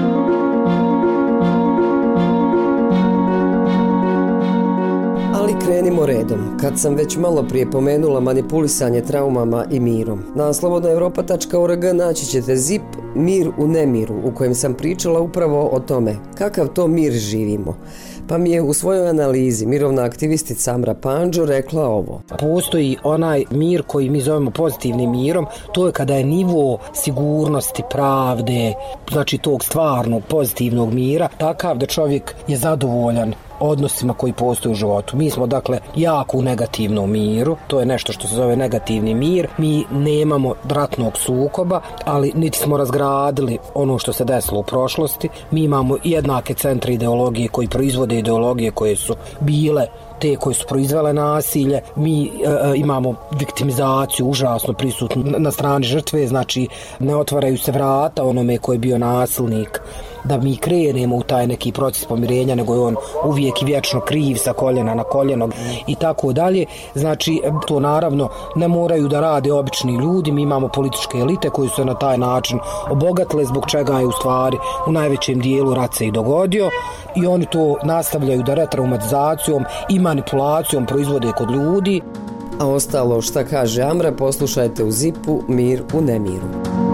Ali krenimo redom. Kad sam već malo prije pomenula manipulisanje traumama i mirom, na slobodna europa tačka org naći ćete ZIP Mir u nemiru, u kojem sam pričala upravo o tome kakav to mir živimo. Pa mi je u svojoj analizi mirovna aktivistica Amra Pandžo rekla ovo. Postoji onaj mir koji mi zovemo pozitivnim mirom, to je kada je nivo sigurnosti, pravde, znači tog stvarnog pozitivnog mira, takav da čovjek je zadovoljan odnosima koji postoje u životu. Mi smo dakle jako u negativnom miru, to je nešto što se zove negativni mir. Mi nemamo ratnog sukoba, ali niti smo razgradili ono što se desilo u prošlosti. Mi imamo jednake centre ideologije koji proizvode ideologije koje su bile te koje su proizvele nasilje. Mi e, imamo viktimizaciju užasno prisutnu na strani žrtve, znači ne otvaraju se vrata onome koji je bio nasilnik da mi krenemo u taj neki proces pomirenja, nego je on uvijek i vječno kriv sa koljena na koljeno i tako dalje. Znači, to naravno ne moraju da rade obični ljudi, mi imamo političke elite koji su se na taj način obogatile, zbog čega je u stvari u najvećem dijelu rat se i dogodio i oni to nastavljaju da retraumatizacijom i manipulacijom proizvode kod ljudi. A ostalo šta kaže Amra poslušajte u ZIP-u Mir u nemiru.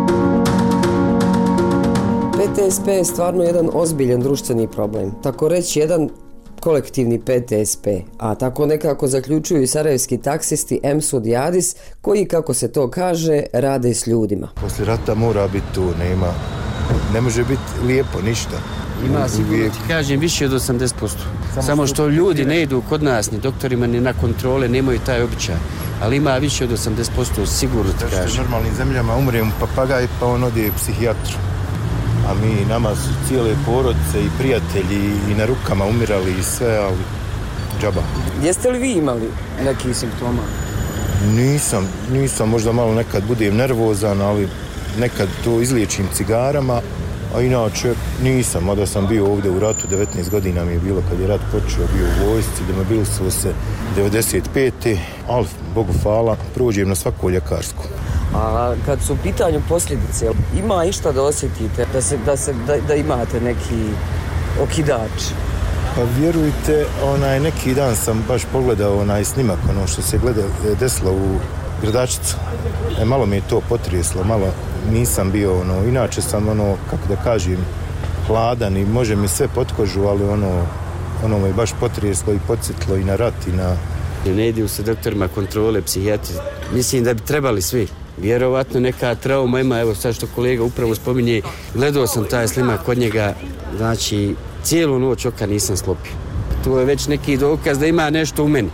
P T S P je stvarno jedan ozbiljan društveni problem, tako reći jedan kolektivni P T S P, a tako nekako zaključuju i sarajevski taksisti Emsud i Adis, koji, kako se to kaže, rade s ljudima. Poslije rata mora biti tu, nema, ne može biti lijepo ništa. Ima sigurno, ti kažem, više od osamdeset posto. Samo, Samo što ljudi ne idu kod nas, ni doktorima, ni na kontrole, nemaju taj običaj. Ali ima više od osamdeset posto, sigurno ti kažem. U normalnim zemljama umre mu papagaj, pa on ode psihijatru. A mi, nama su cijele porodice i prijatelji i na rukama umirali i sve, ali džaba. Jeste li vi imali neki simptoma? Nisam, nisam, možda malo nekad budem nervozan, ali nekad to izliječim cigarama, a inače nisam, mada sam bio ovdje u ratu, devetnaest godina mi je bilo kad je rat počeo, bio u vojsci, demobilisao se devedeset pete ali, Bogu hvala, prođem na svako ljekarsko. A kad su u pitanju posljedice, ima išta da osjetite, da, se, da, se, da, da imate neki okidač? Pa vjerujte, onaj, neki dan sam baš pogledao onaj snimak, ono što se gleda, desilo u Gradačicu. E, malo mi je to potreslo, malo nisam bio, ono, inače sam, ono, kako da kažem, hladan i može mi sve pod kožu, ali ono, ono me baš potreslo i podsjetilo i na rat i na... Ne idu se doktorima kontrole, psihijatri. Mislim da bi trebali svi. Vjerovatno neka trauma ima, evo sad što kolega upravo spominje, gledao sam taj snimak kod njega, znači cijelu noć oka nisam sklopio. To je već neki dokaz da ima nešto u meni.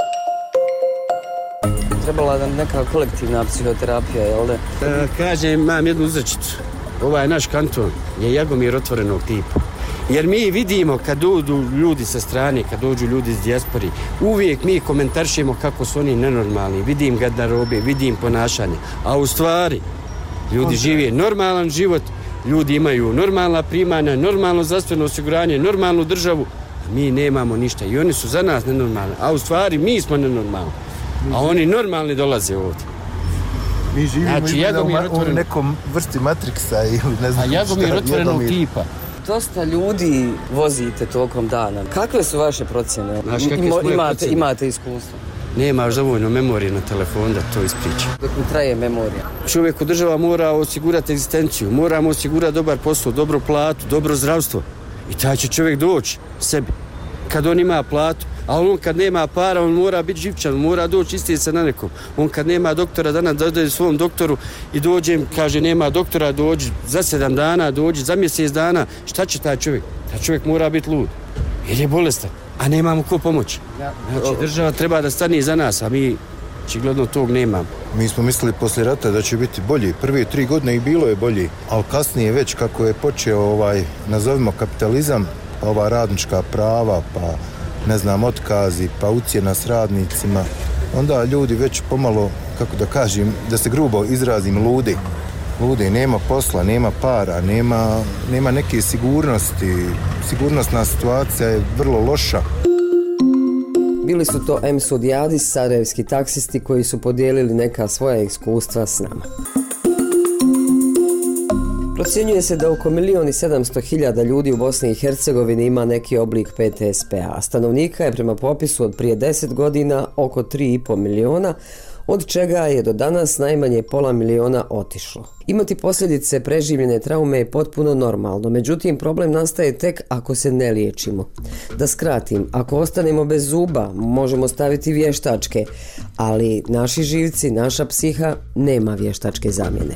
Trebala nam neka kolektivna psihoterapija, jel da? E, kažem, imam jednu uzrečicu. Ovaj naš kanton je Jagomir otvorenog tipa. Jer mi vidimo kad dođu ljudi sa strane, kad dođu ljudi iz dijaspori, uvijek mi komentaršimo kako su oni nenormalni, vidim garderobe, vidim ponašanje. A u stvari, ljudi žive normalan život, ljudi imaju normalna primanja, normalno zdravstveno osiguranje, normalnu državu, a mi nemamo ništa. I oni su za nas nenormalni, a u stvari mi smo nenormalni. A oni normalni dolaze ovdje. Mi živimo znači, u, u nekom vrsti Matrixa ili ne znam šta. A Jagomir otvorenog tipa. Dosta ljudi vozite tokom dana. Kakve su vaše procjene? Znaš, kakve Ima, su moje imate, procjene? Imate iskustvo? Nemaš dovoljno memorije na telefon da to ispriča. Dok mi traje memorija. Čovjek od država mora osigurati egzistenciju, moramo osigurati dobar posao, dobru platu, dobro zdravstvo. I taj će čovjek doći sebi. Kad on ima platu, a on kad nema para, on mora biti živčan, mora doći isti se na nekom. On kad nema doktora, danas dođe svom doktoru i dođem, kaže nema doktora, dođi za sedam dana, dođi za mjesec dana. Šta će taj čovjek? Taj čovjek mora biti lud. Jer je bolestan, a nemamo ko pomoći. Znači država treba da stane za nas, a mi očigledno tog nemamo. Mi smo mislili poslije rata da će biti bolji. Prve tri godine i bilo je bolji, ali kasnije već kako je počeo ovaj, nazovimo kapitalizam, pa ova radnička prava, pa ne znam, otkazi, pa ucjena s radnicima, onda ljudi već pomalo, kako da kažem, da se grubo izrazim, ludi. Ludi, nema posla, nema para, nema, nema neke sigurnosti. Sigurnosna situacija je vrlo loša. Bili su to em Sudijadis, sarajevski taksisti koji su podijelili neka svoja iskustva s nama. Procjenjuje se da oko milijon i sedamsto hiljada ljudi u Bosni i Hercegovini ima neki oblik P T S P-a, a stanovnika je prema popisu od prije deset godina oko tri i po miliona, od čega je do danas najmanje pola miliona otišlo. Imati posljedice preživljene traume je potpuno normalno, međutim problem nastaje tek ako se ne liječimo. Da skratim, ako ostanemo bez zuba, možemo staviti vještačke, ali naši živci, naša psiha nema vještačke zamjene.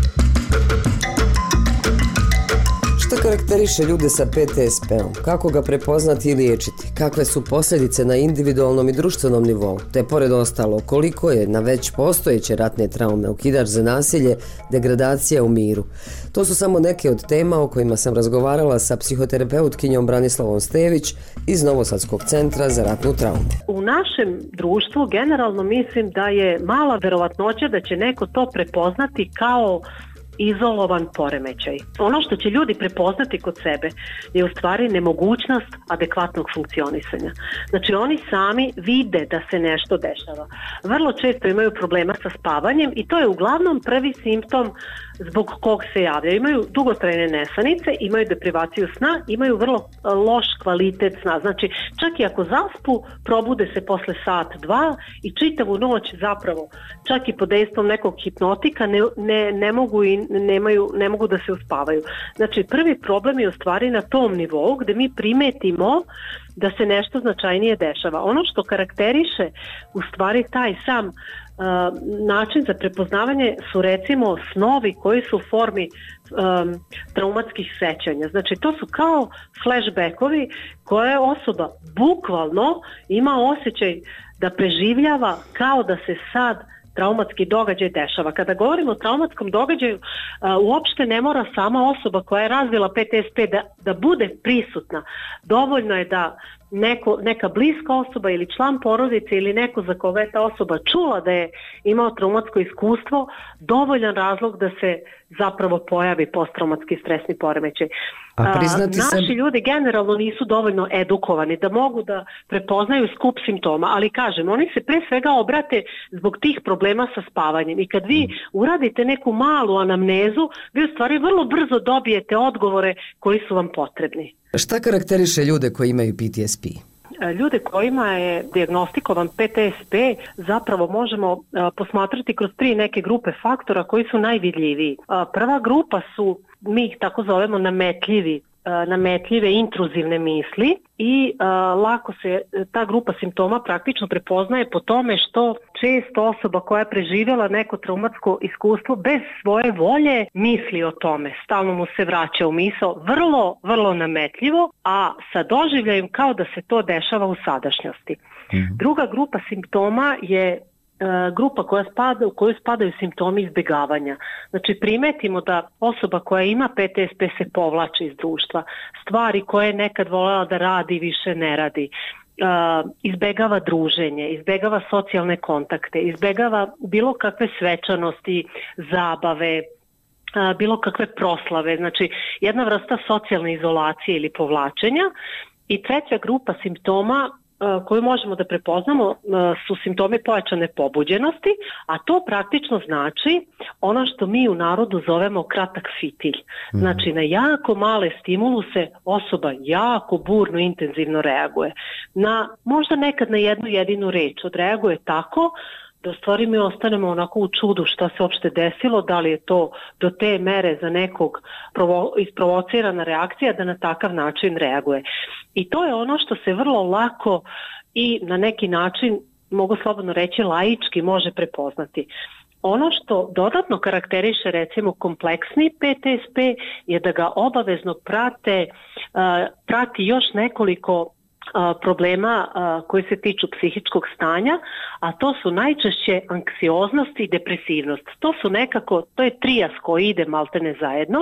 Šta karakteriše ljude sa P T S P-om? Kako ga prepoznati i liječiti? Kakve su posljedice na individualnom i društvenom nivou? Te pored ostalo, koliko je na već postojeće ratne traume, okidač za nasilje, degradacija u miru? To su samo neke od tema o kojima sam razgovarala sa psihoterapeutkinjom Branislavom Stević iz Novosadskog centra za ratnu traumu. U našem društvu generalno mislim da je mala verovatnoća da će neko to prepoznati kao izolovan poremećaj. Ono što će ljudi prepoznati kod sebe je u stvari nemogućnost adekvatnog funkcionisanja. Znači oni sami vide da se nešto dešava. Vrlo često imaju problema sa spavanjem i to je uglavnom prvi simptom zbog kog se javljaju. Imaju dugotrajne nesanice, imaju deprivaciju sna, imaju vrlo loš kvalitet sna. Znači čak i ako zaspu, probude se posle sat, dva i čitavu noć zapravo, čak i pod dejstvom nekog hipnotika ne, ne, ne mogu i nemaju, ne mogu da se uspavaju. Znači prvi problem je u stvari na tom nivou gde mi primetimo da se nešto značajnije dešava. Ono što karakteriše u stvari taj sam uh, način za prepoznavanje su recimo snovi koji su u formi um, traumatskih sećanja. Znači to su kao flashbackovi koje osoba bukvalno ima osjećaj da preživljava kao da se sad traumatski događaj dešava. Kada govorimo o traumatskom događaju, uh, uopšte ne mora sama osoba koja je razvila P T S P da, da bude prisutna. Dovoljno je da neko, neka bliska osoba ili član porodice ili neko za koga je ta osoba čula da je imao traumatsko iskustvo, dovoljan razlog da se zapravo pojavi posttraumatski stresni poremećaj. A priznati Naši sebi... ljudi generalno nisu dovoljno edukovani da mogu da prepoznaju skup simptoma, ali kažem, oni se pre svega obrate zbog tih problema sa spavanjem i kad vi uradite neku malu anamnezu, vi u stvari vrlo brzo dobijete odgovore koji su vam potrebni. Šta karakteriše ljude koji imaju P T S P? Ljude kojima je dijagnostikovan P T S P zapravo možemo posmatrati kroz tri neke grupe faktora koji su najvidljiviji. Prva grupa su, mi ih tako zovemo, nametljivi nametljive, intruzivne misli i uh, lako se ta grupa simptoma praktično prepoznaje po tome što često osoba koja je preživjela neko traumatsko iskustvo bez svoje volje misli o tome, stalno mu se vraća u misao, vrlo, vrlo nametljivo, a sa doživljajem kao da se to dešava u sadašnjosti. Mm. Druga grupa simptoma je grupa koja spada, u kojoj spadaju simptomi izbjegavanja. Znači primetimo da osoba koja ima P T S P se povlači iz društva. Stvari koje je nekad voljela da radi više ne radi. Uh, izbegava druženje, izbegava socijalne kontakte, izbegava bilo kakve svečanosti, zabave, uh, bilo kakve proslave. Znači jedna vrsta socijalne izolacije ili povlačenja. I treća grupa simptoma koju možemo da prepoznamo su simptomi pojačane pobuđenosti, a to praktično znači ono što mi u narodu zovemo kratak fitilj. Znači na jako male stimuluse osoba jako burno, intenzivno reaguje. Na, možda nekad na jednu jedinu reč odreaguje tako da u stvari mi ostanemo onako u čudu šta se uopšte desilo, da li je to do te mere za nekog provo, isprovocirana reakcija da na takav način reaguje. I to je ono što se vrlo lako i na neki način, mogu slobodno reći, laički može prepoznati. Ono što dodatno karakteriše recimo kompleksni P T S P je da ga obavezno prate, prati još nekoliko problema koji se tiču psihičkog stanja, a to su najčešće anksioznost i depresivnost. To su nekako, to je trijas koji ide maltene zajedno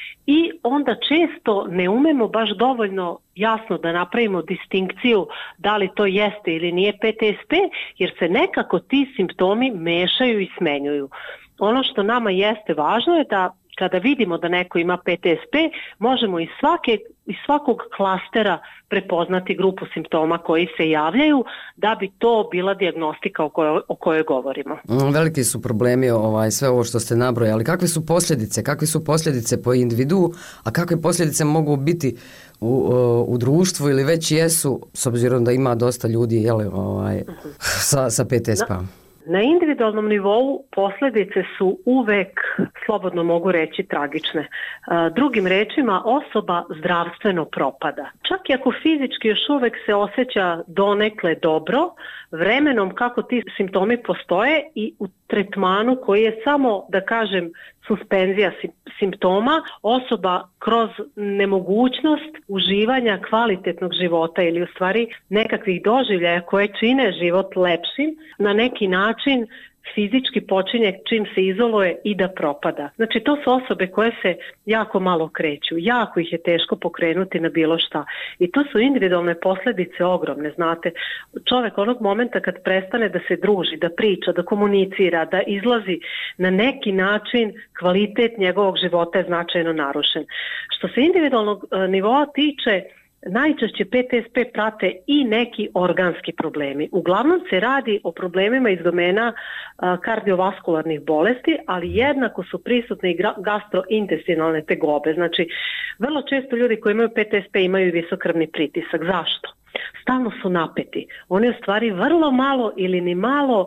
i onda često ne umemo baš dovoljno jasno da napravimo distinkciju da li to jeste ili nije P T S P, jer se nekako ti simptomi mešaju i smenjuju. Ono što nama jeste važno je da kada vidimo da neko ima P T S P, možemo iz, svake, iz svakog klastera prepoznati grupu simptoma koji se javljaju da bi to bila dijagnostika o kojoj, o kojoj govorimo. Veliki su problemi ovaj, sve ovo što ste nabrojali. Kakve su posljedice? Kakve su posljedice po individu, a kakve posljedice mogu biti u, u društvu ili već jesu, s obzirom da ima dosta ljudi jeli, ovaj, sa, sa P T S P-om? Na individualnom nivou posljedice su uvek, slobodno mogu reći, tragične. Drugim rečima, osoba zdravstveno propada. Čak i ako fizički još uvek se osjeća donekle dobro, vremenom kako ti simptomi postoje i u tretmanu koji je samo, da kažem, suspenzija simptoma, osoba kroz nemogućnost uživanja kvalitetnog života ili u stvari nekakvih doživljaja koje čine život lepšim, na neki način fizički počinje čim se izoluje i da propada. Znači to su osobe koje se jako malo kreću, jako ih je teško pokrenuti na bilo šta. I to su individualne posljedice ogromne, znate. Čovjek onog momenta kad prestane da se druži, da priča, da komunicira, da izlazi na neki način, kvalitet njegovog života je značajno narušen. Što se individualnog nivoa tiče, najčešće P T S P prate i neki organski problemi. Uglavnom se radi o problemima iz domena kardiovaskularnih bolesti, ali jednako su prisutne i gastrointestinalne tegobe. Znači, vrlo često ljudi koji imaju P T S P imaju visok krvni pritisak. Zašto? Stalno su napeti. Oni u stvari vrlo malo ili ni malo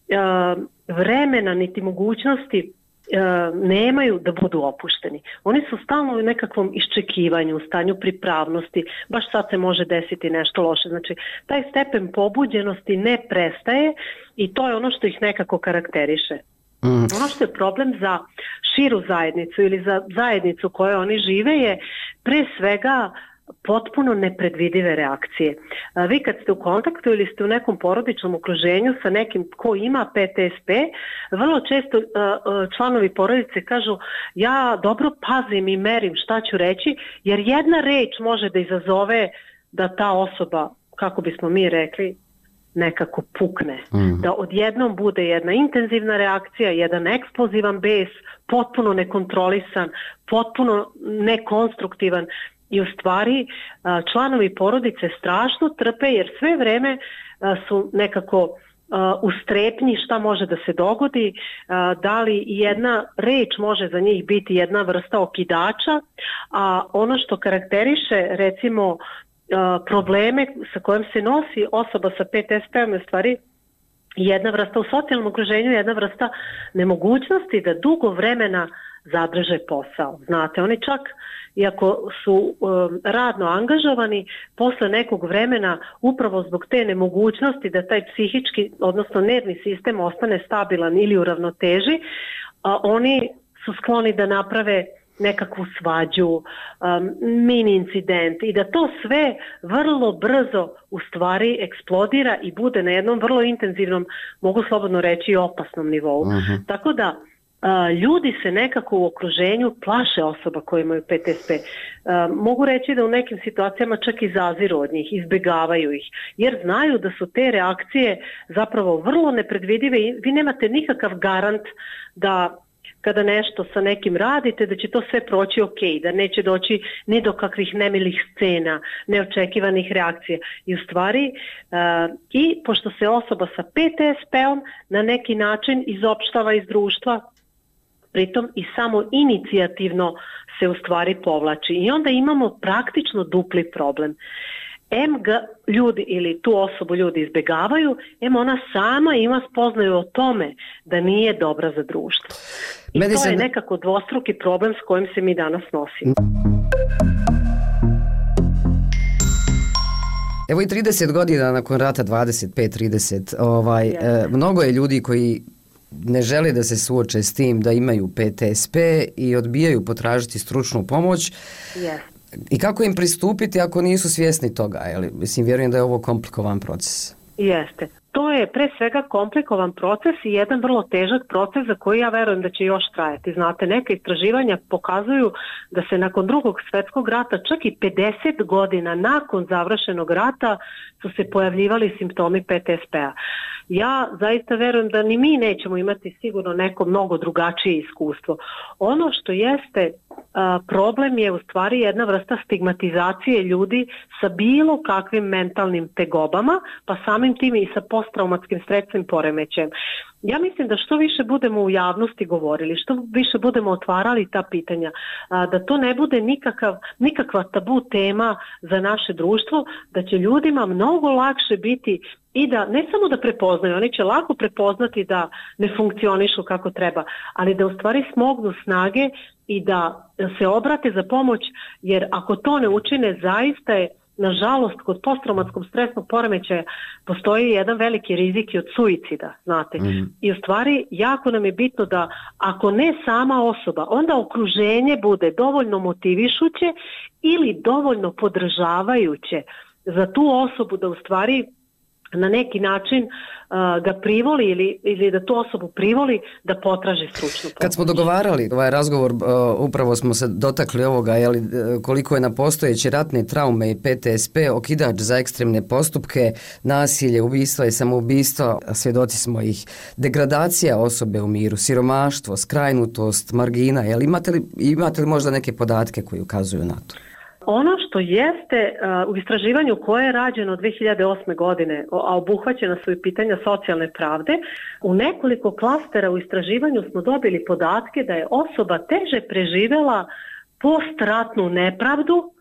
uh, vremena niti mogućnosti nemaju da budu opušteni. Oni su stalno u nekakvom iščekivanju, u stanju pripravnosti, baš sad se može desiti nešto loše. Znači, taj stepen pobuđenosti ne prestaje i to je ono što ih nekako karakteriše. Mm. Ono što je problem za širu zajednicu ili za zajednicu u kojoj oni žive je pre svega potpuno nepredvidive reakcije. Vi kad ste u kontaktu ili ste u nekom porodičnom okruženju sa nekim ko ima P T S P, vrlo često članovi porodice kažu ja dobro pazim i merim šta ću reći, jer jedna reč može da izazove da ta osoba, kako bismo mi rekli, nekako pukne. Mm. Da odjednom bude jedna intenzivna reakcija, jedan eksplozivan bes, potpuno nekontrolisan, potpuno nekonstruktivan. I u stvari članovi porodice strašno trpe jer sve vreme su nekako u strepnji šta može da se dogodi, da li jedna reč može za njih biti jedna vrsta okidača, a ono što karakteriše recimo probleme sa kojim se nosi osoba sa P T S P-om je u stvari jedna vrsta u socijalnom okruženju, jedna vrsta nemogućnosti da dugo vremena zadrže posao. Znate, oni čak, iako su um, radno angažovani, posle nekog vremena, upravo zbog te nemogućnosti da taj psihički, odnosno nervni sistem ostane stabilan ili u ravnoteži, a oni su skloni da naprave nekakvu svađu, um, mini incident i da to sve vrlo brzo u stvari eksplodira i bude na jednom vrlo intenzivnom, mogu slobodno reći, opasnom nivou. Uh-huh. Tako da Uh, ljudi se nekako u okruženju plaše osoba koje imaju P T S P. Uh, mogu reći da u nekim situacijama čak i zaziru od njih, izbegavaju ih, jer znaju da su te reakcije zapravo vrlo nepredvidive i vi nemate nikakav garant da kada nešto sa nekim radite, da će to sve proći ok, da neće doći ni do kakvih nemilih scena, neočekivanih reakcija. I u stvari, uh, i pošto se osoba sa P T S P-om na neki način izopštava iz društva, pritom i samo inicijativno se u stvari povlači. I onda imamo praktično dupli problem. Em ga ljudi ili tu osobu ljudi izbegavaju, em ona sama ima spoznaju o tome da nije dobra za društvo. I Meni to je nekako dvostruki problem s kojim se mi danas nosimo. Evo i trideset godina nakon rata, dvadeset pet trideset, ovaj, yes. e, mnogo je ljudi koji ne žele da se suoče s tim da imaju P T S P i odbijaju potražiti stručnu pomoć. Yes. I kako im pristupiti ako nisu svjesni toga? Jel? Mislim, vjerujem da je ovo komplikovan proces. Jeste. To je pre svega komplikovan proces i jedan vrlo težak proces za koji ja verujem da će još trajati. Znate, neke istraživanja pokazuju da se nakon drugog svjetskog rata, čak i pedeset godina nakon završenog rata, su se pojavljivali simptomi P T S P-a. Ja zaista verujem da ni mi nećemo imati sigurno neko mnogo drugačije iskustvo. Ono što jeste a, problem je u stvari jedna vrsta stigmatizacije ljudi sa bilo kakvim mentalnim tegobama, pa samim tim i sa posttraumatskim stresnim poremećajem. Ja mislim da što više budemo u javnosti govorili, što više budemo otvarali ta pitanja, a, da to ne bude nikakav, nikakva tabu tema za naše društvo, da će ljudima mnogo lakše biti i da ne samo da prepoznaju, oni će lako prepoznati da ne funkcionišu kako treba, ali da u stvari smognu snage i da se obrate za pomoć, jer ako to ne učine, zaista je, nažalost, kod posttraumatskog stresnog poremećaja postoji jedan veliki rizik i od suicida, znate. Mm. I u stvari jako nam je bitno da ako ne sama osoba, onda okruženje bude dovoljno motivišuće ili dovoljno podržavajuće za tu osobu da u stvari na neki način uh, ga privoli ili, ili da tu osobu privoli da potraži stručnu pomoć. Kad smo dogovarali ovaj razgovor, uh, upravo smo se dotakli ovoga, jeli, koliko je na postojeće ratne traume i P T S P okidač za ekstremne postupke, nasilje, ubistva i samoubistva, svjedoci smo ih, degradacija osobe u miru, siromaštvo, skrajnutost, margina. Jel, imate li, imate li možda neke podatke koji ukazuju na to? Ono što jeste uh, u istraživanju koje je rađeno dvije hiljade osme godine, a obuhvaćena su i pitanja socijalne pravde, u nekoliko klastera u istraživanju smo dobili podatke da je osoba teže preživjela postratnu nepravdu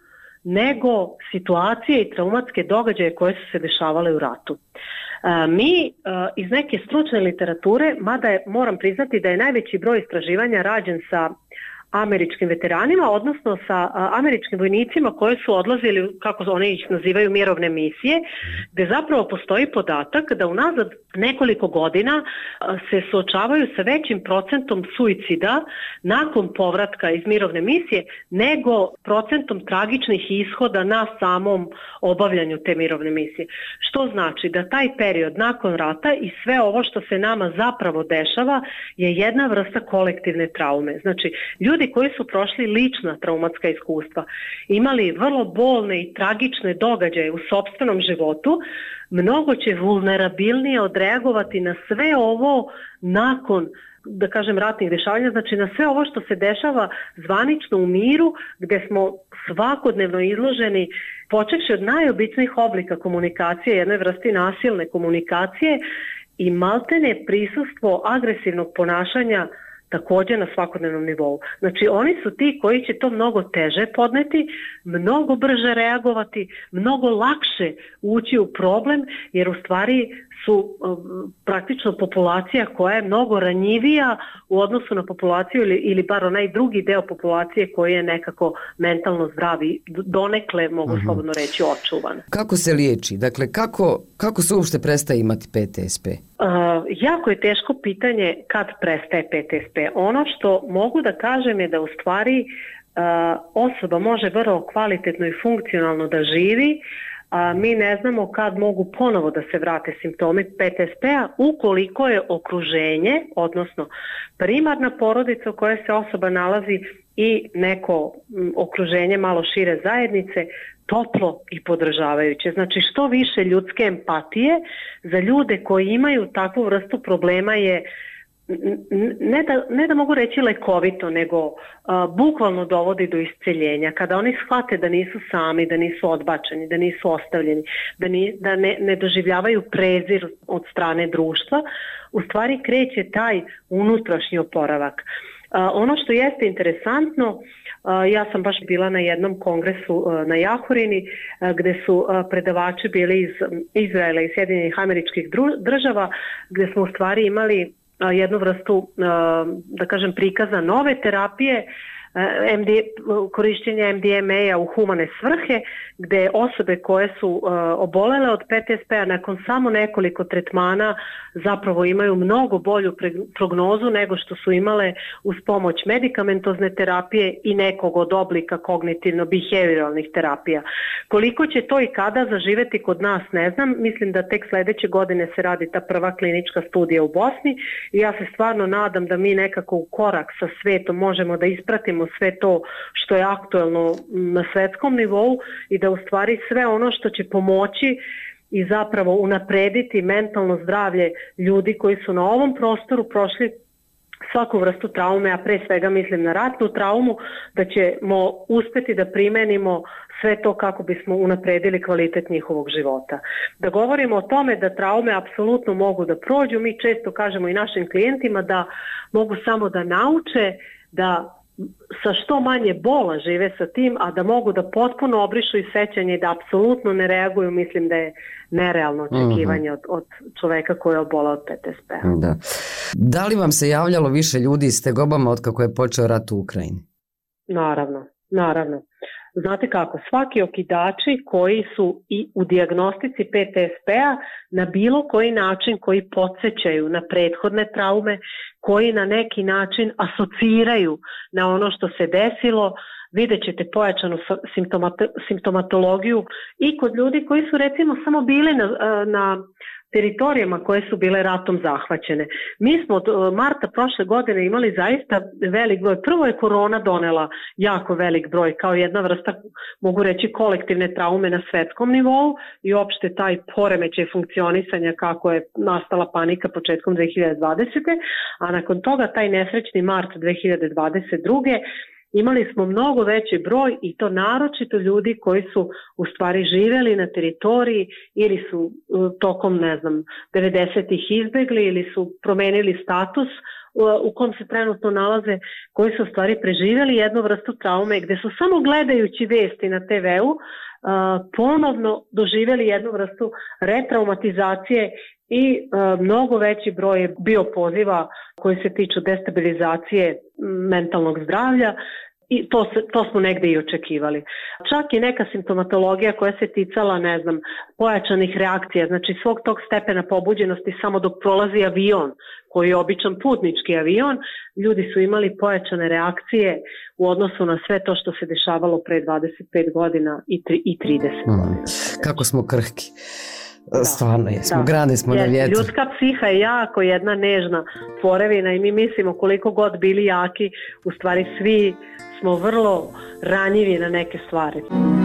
nego situacije i traumatske događaje koje su se dešavale u ratu. Uh, mi uh, iz neke stručne literature, mada je, moram priznati da je najveći broj istraživanja rađen sa američkim veteranima, odnosno sa a, američkim vojnicima koji su odlazili, kako oni ih nazivaju, mirovne misije, gdje zapravo postoji podatak da unazad nekoliko godina a, se suočavaju sa većim procentom suicida nakon povratka iz mirovne misije nego procentom tragičnih ishoda na samom obavljanju te mirovne misije. Što znači da taj period nakon rata i sve ovo što se nama zapravo dešava je jedna vrsta kolektivne traume. Znači, ljudi Ljudi koji su prošli lična traumatska iskustva, imali vrlo bolne i tragične događaje u sopstvenom životu, mnogo će vulnerabilnije odreagovati na sve ovo nakon, da kažem, ratnih dešavanja, znači na sve ovo što se dešava zvanično u miru, gdje smo svakodnevno izloženi, počevši od najobičnijih oblika komunikacije, jedne vrsti nasilne komunikacije i maltene prisustvo agresivnog ponašanja također na svakodnevnom nivou. Znači oni su ti koji će to mnogo teže podneti, mnogo brže reagovati, mnogo lakše ući u problem, jer u stvari su praktično populacija koja je mnogo ranjivija u odnosu na populaciju ili, ili bar onaj drugi deo populacije koji je nekako mentalno zdravi, donekle mogu uh-huh. slobodno reći očuvan. Kako se liječi? Dakle, kako, kako se uopšte prestaje imati P T S P? Uh, jako je teško pitanje kad prestaje P T S P. Ono što mogu da kažem je da u stvari uh, osoba može vrlo kvalitetno i funkcionalno da živi, a mi ne znamo kad mogu ponovo da se vrate simptomi P T S P-a ukoliko je okruženje, odnosno primarna porodica u kojoj se osoba nalazi i neko okruženje malo šire zajednice toplo i podržavajuće. Znači što više ljudske empatije za ljude koji imaju takvu vrstu problema je ne da, ne da mogu reći lekovito, nego uh, bukvalno dovodi do isceljenja. Kada oni shvate da nisu sami, da nisu odbačeni, da nisu ostavljeni, da, ni, da ne, ne doživljavaju prezir od strane društva, u stvari kreće taj unutrašnji oporavak. Uh, ono što jeste interesantno, uh, ja sam baš bila na jednom kongresu uh, na Jahorini uh, gde su uh, predavači bili iz Izraela i Sjedinjenih Američkih država, gde smo u stvari imali jednu vrstu, da kažem, prikaza nove terapije, M D, korišćenja M D M A-a u humane svrhe, gde osobe koje su obolele od P T S P-a nakon samo nekoliko tretmana zapravo imaju mnogo bolju prognozu nego što su imale uz pomoć medikamentozne terapije i nekog od oblika kognitivno-behavioralnih terapija. Koliko će to i kada zaživeti kod nas ne znam, mislim da tek sledeće godine se radi ta prva klinička studija u Bosni i ja se stvarno nadam da mi nekako u korak sa svetom možemo da ispratimo sve to što je aktuelno na svetskom nivou i da u stvari sve ono što će pomoći i zapravo unaprediti mentalno zdravlje ljudi koji su na ovom prostoru prošli svaku vrstu traume, a pre svega mislim na ratnu traumu, da ćemo uspeti da primenimo sve to kako bismo unapredili kvalitet njihovog života. Da govorimo o tome da traume apsolutno mogu da prođu, mi često kažemo i našim klijentima da mogu samo da nauče da sa što manje bola žive sa tim, a da mogu da potpuno obrišu i sećanje i da apsolutno ne reaguju, mislim da je nerealno očekivanje od, od čoveka koji je obolao od P T S P-a. Da. Da li vam se javljalo više ljudi s tegobama od kako je počeo rat u Ukrajini? Naravno, naravno. Znate kako, svaki okidači koji su i u dijagnostici P T S P-a na bilo koji način koji podsjećaju na prethodne traume, koji na neki način asociraju na ono što se desilo, vidjet ćete pojačanu simptomatologiju i kod ljudi koji su recimo samo bili na, na teritorijama koje su bile ratom zahvaćene. Mi smo od marta prošle godine imali zaista velik broj. Prvo je korona donela jako velik broj kao jedna vrsta, mogu reći, kolektivne traume na svetskom nivou i opšte taj poremećaj funkcionisanja kako je nastala panika početkom dve hiljade dvadesete. A nakon toga taj nesrećni mart dve hiljade dvadeset druge imali smo mnogo veći broj i to naročito ljudi koji su u stvari živjeli na teritoriji ili su tokom, ne znam, devedesetih izbegli ili su promenili status u kom se trenutno nalaze, koji su u stvari preživjeli jednu vrstu traume gde su samo gledajući vesti na te ve u ponovno doživjeli jednu vrstu retraumatizacije i uh, mnogo veći broj je bio poziva koji se tiču destabilizacije mentalnog zdravlja i to, se, to smo negde i očekivali. Čak i neka simptomatologija koja se ticala, ne znam, pojačanih reakcija, znači svog tog stepena pobuđenosti samo dok prolazi avion, koji je običan putnički avion, ljudi su imali pojačane reakcije u odnosu na sve to što se dešavalo pre dvadeset pet godina i, tri, i trideset mm. godina. Kako smo krhki. Da, stvarno jesmo, da. grane smo Jer, na vjetru. Ljudska psiha je jako jedna nežna tvorevina i mi mislimo koliko god bili jaki, u stvari svi smo vrlo ranjivi na neke stvari.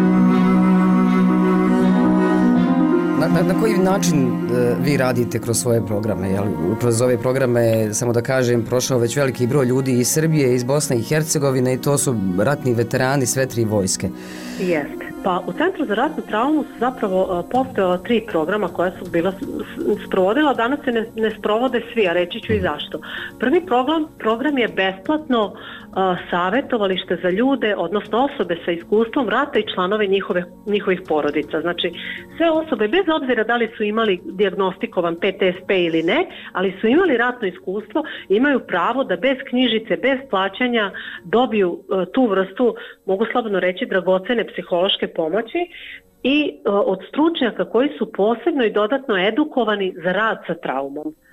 Na, na, na koji način uh, vi radite kroz svoje programe? Jel? Kroz ove programe, samo da kažem, prošao već veliki broj ljudi iz Srbije, iz Bosne i Hercegovine i to su ratni veterani sve tri vojske. Jeste. Pa u Centru za ratnu traumu su zapravo postojala tri programa koja su bila sprovodila, danas se ne, ne sprovode svi, a reći ću i zašto. Prvi program, program je besplatno uh, savjetovalište za ljude, odnosno osobe sa iskustvom rata i članove njihove, njihovih porodica. Znači, sve osobe, bez obzira da li su imali dijagnostikovan P T S P ili ne, ali su imali ratno iskustvo, imaju pravo da bez knjižice, bez plaćanja dobiju uh, tu vrstu, mogu slobodno reći, dragocene psihološke pomoći i uh, od stručnjaka koji su posebno i dodatno edukovani za rad sa traumom. Uh,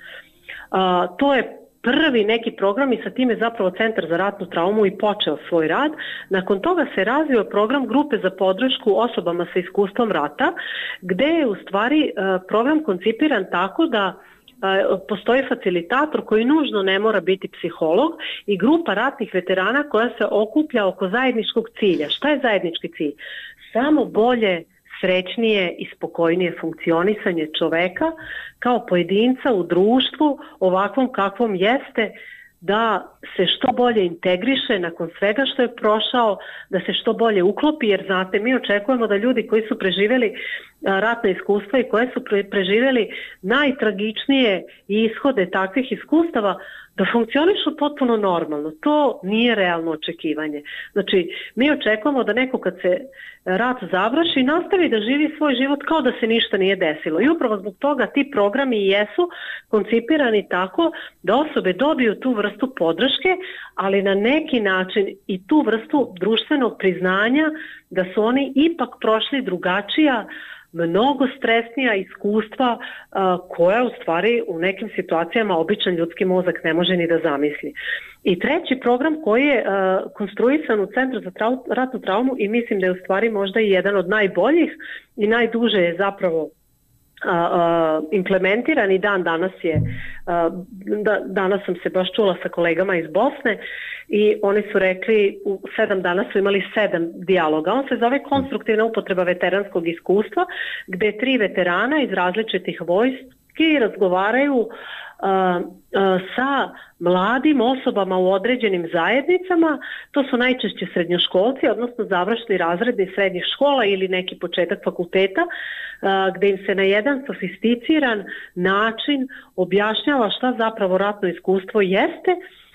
to je prvi neki program i sa time zapravo Centar za ratnu traumu i počeo svoj rad. Nakon toga se razvio program grupe za podršku osobama sa iskustvom rata, gde je u stvari uh, program koncipiran tako da postoji facilitator koji nužno ne mora biti psiholog i grupa ratnih veterana koja se okuplja oko zajedničkog cilja. Šta je zajednički cilj? Samo bolje, srećnije i spokojnije funkcionisanje čoveka kao pojedinca u društvu ovakvom kakvom jeste, da se što bolje integriše nakon svega što je prošao, da se što bolje uklopi, jer znate, mi očekujemo da ljudi koji su preživjeli ratna iskustva i koje su preživjeli najtragičnije ishode takvih iskustava, da funkcionišu potpuno normalno. To nije realno očekivanje. Znači, mi očekujemo da neko kad se rat završi nastavi da živi svoj život kao da se ništa nije desilo. I upravo zbog toga ti programi i jesu koncipirani tako da osobe dobiju tu vrstu podrške, ali na neki način i tu vrstu društvenog priznanja da su oni ipak prošli drugačija, mnogo stresnija iskustva uh, koja u stvari u nekim situacijama običan ljudski mozak ne može ni da zamisli. I treći program koji je uh, konstruisan u Centru za trau, ratnu traumu i mislim da je u stvari možda i jedan od najboljih i najduže je zapravo Uh, uh, implementiran i dan danas je uh, da, danas sam se baš čula sa kolegama iz Bosne i oni su rekli u sedam dana su imali sedam dijaloga. On se zove konstruktivna upotreba veteranskog iskustva, gde tri veterana iz različitih vojski razgovaraju uh, uh, sa mladim osobama u određenim zajednicama. To su najčešće srednjoškolci, odnosno završni razredi srednjih škola ili neki početak fakulteta, gde im se na jedan sofisticiran način objašnjava šta zapravo ratno iskustvo jeste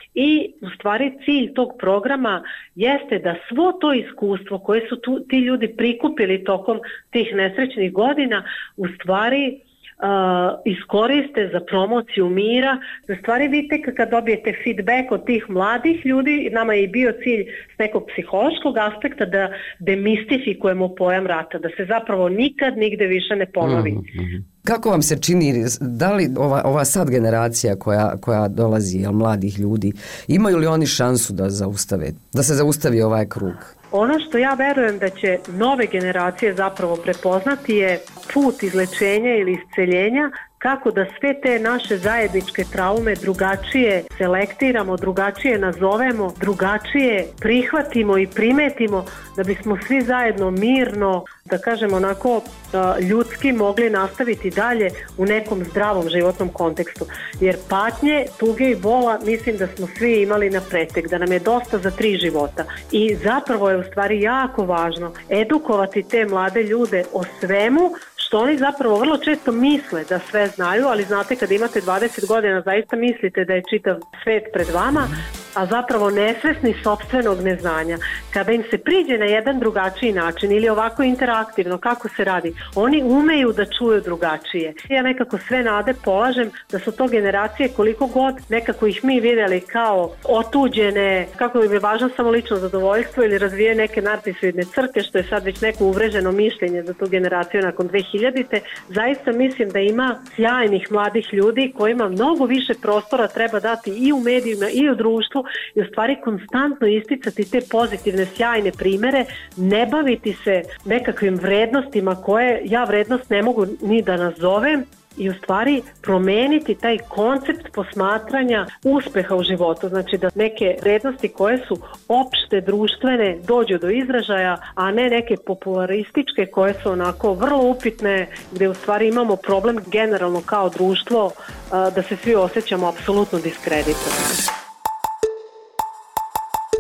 i u stvari cilj tog programa jeste da svo to iskustvo koje su tu, ti ljudi prikupili tokom tih nesrećnih godina u stvari Uh, iskoriste za promociju mira. Za stvari vidite kad dobijete feedback od tih mladih ljudi, nama je i bio cilj s nekog psihološkog aspekta da demistifikujemo pojam rata, da se zapravo nikad nigde više ne ponovi. Mm-hmm. Kako vam se čini, da li ova, ova sad generacija koja, koja dolazi, jel, mladih ljudi, imaju li oni šansu da zaustave, da se zaustavi ovaj krug? Ono što ja verujem da će nove generacije zapravo prepoznati je put izlečenja ili isceljenja, kako da sve te naše zajedničke traume drugačije selektiramo, drugačije nazovemo, drugačije prihvatimo i primetimo, da bismo svi zajedno mirno, da kažem onako ljudski, mogli nastaviti dalje u nekom zdravom životnom kontekstu. Jer patnje, tuge i bola mislim da smo svi imali na pretek, da nam je dosta za tri života. I zapravo je u stvari jako važno edukovati te mlade ljude o svemu što oni zapravo vrlo često misle da sve znaju, ali znate kad imate dvadeset godina zaista mislite da je čitav svet pred vama, a zapravo nesvesni sopstvenog neznanja. Kada im se priđe na jedan drugačiji način ili ovako interaktivno, kako se radi, oni umeju da čuju drugačije. Ja nekako sve nade polažem da su to generacije koliko god nekako ih mi vidjeli kao otuđene, kako im je važno samo lično zadovoljstvo ili razvije neke narcisoidne crke, što je sad već neko uvreženo mišljenje za tu generaciju nakon dve hiljadite. Zaista mislim da ima sjajnih mladih ljudi kojima mnogo više prostora treba dati i u medijima i u društvu i u stvari konstantno isticati te pozitivne, sjajne primere, ne baviti se nekakvim vrednostima koje ja vrednost ne mogu ni da nazovem i u stvari promeniti taj koncept posmatranja uspeha u životu. Znači da neke vrednosti koje su opšte društvene dođu do izražaja, a ne neke popularističke koje su onako vrlo upitne, gde u stvari imamo problem generalno kao društvo da se svi osjećamo apsolutno diskreditovani.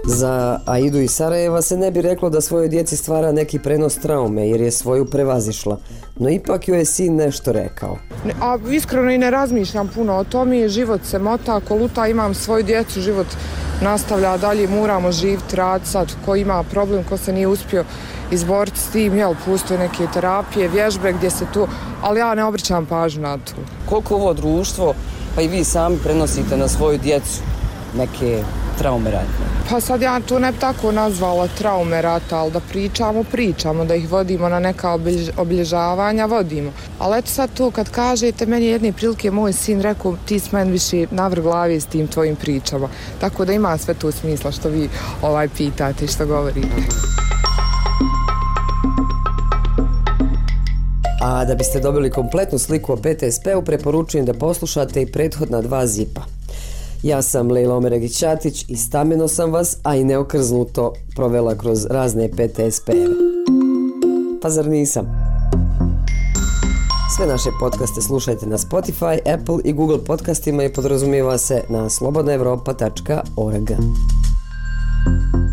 Za Aidu iz Sarajeva se ne bi reklo da svojoj djeci stvara neki prenos traume jer je svoju prevazišla, no ipak joj je sin nešto rekao. A iskreno i ne razmišljam puno o tome, život se mota, koluta, imam svoju djecu, život nastavlja dalje, moramo živjeti, raditi sad, ko ima problem, ko se nije uspio izboriti s tim, jel, postoje neke terapije, vježbe gdje se tu, ali ja ne obraćam pažnju na to. Koliko ovo društvo, pa i vi sami prenosite na svoju djecu neke traume ratne? Pa sad ja to ne bi tako nazvala traume rata, ali da pričamo, pričamo, da ih vodimo na neka obilježavanja, vodimo. Ali eto sad to kad kažete, meni jedne prilike moj sin rekao, ti si meni više navrh glavi s tim tvojim pričama. Tako da ima sve to smisla što vi ovaj pitate i što govorite. A da biste dobili kompletnu sliku o P T S P-u, preporučujem da poslušate i prethodna dva zipa. Ja sam Lejla Omeregić-Ćatić i stameno sam vas, a i neokrznuto provela kroz razne P T S P-eve. Pa zar nisam? Sve naše podcaste slušajte na Spotify, Apple i Google podcastima i podrazumijeva se na slobodna evropa tačka org.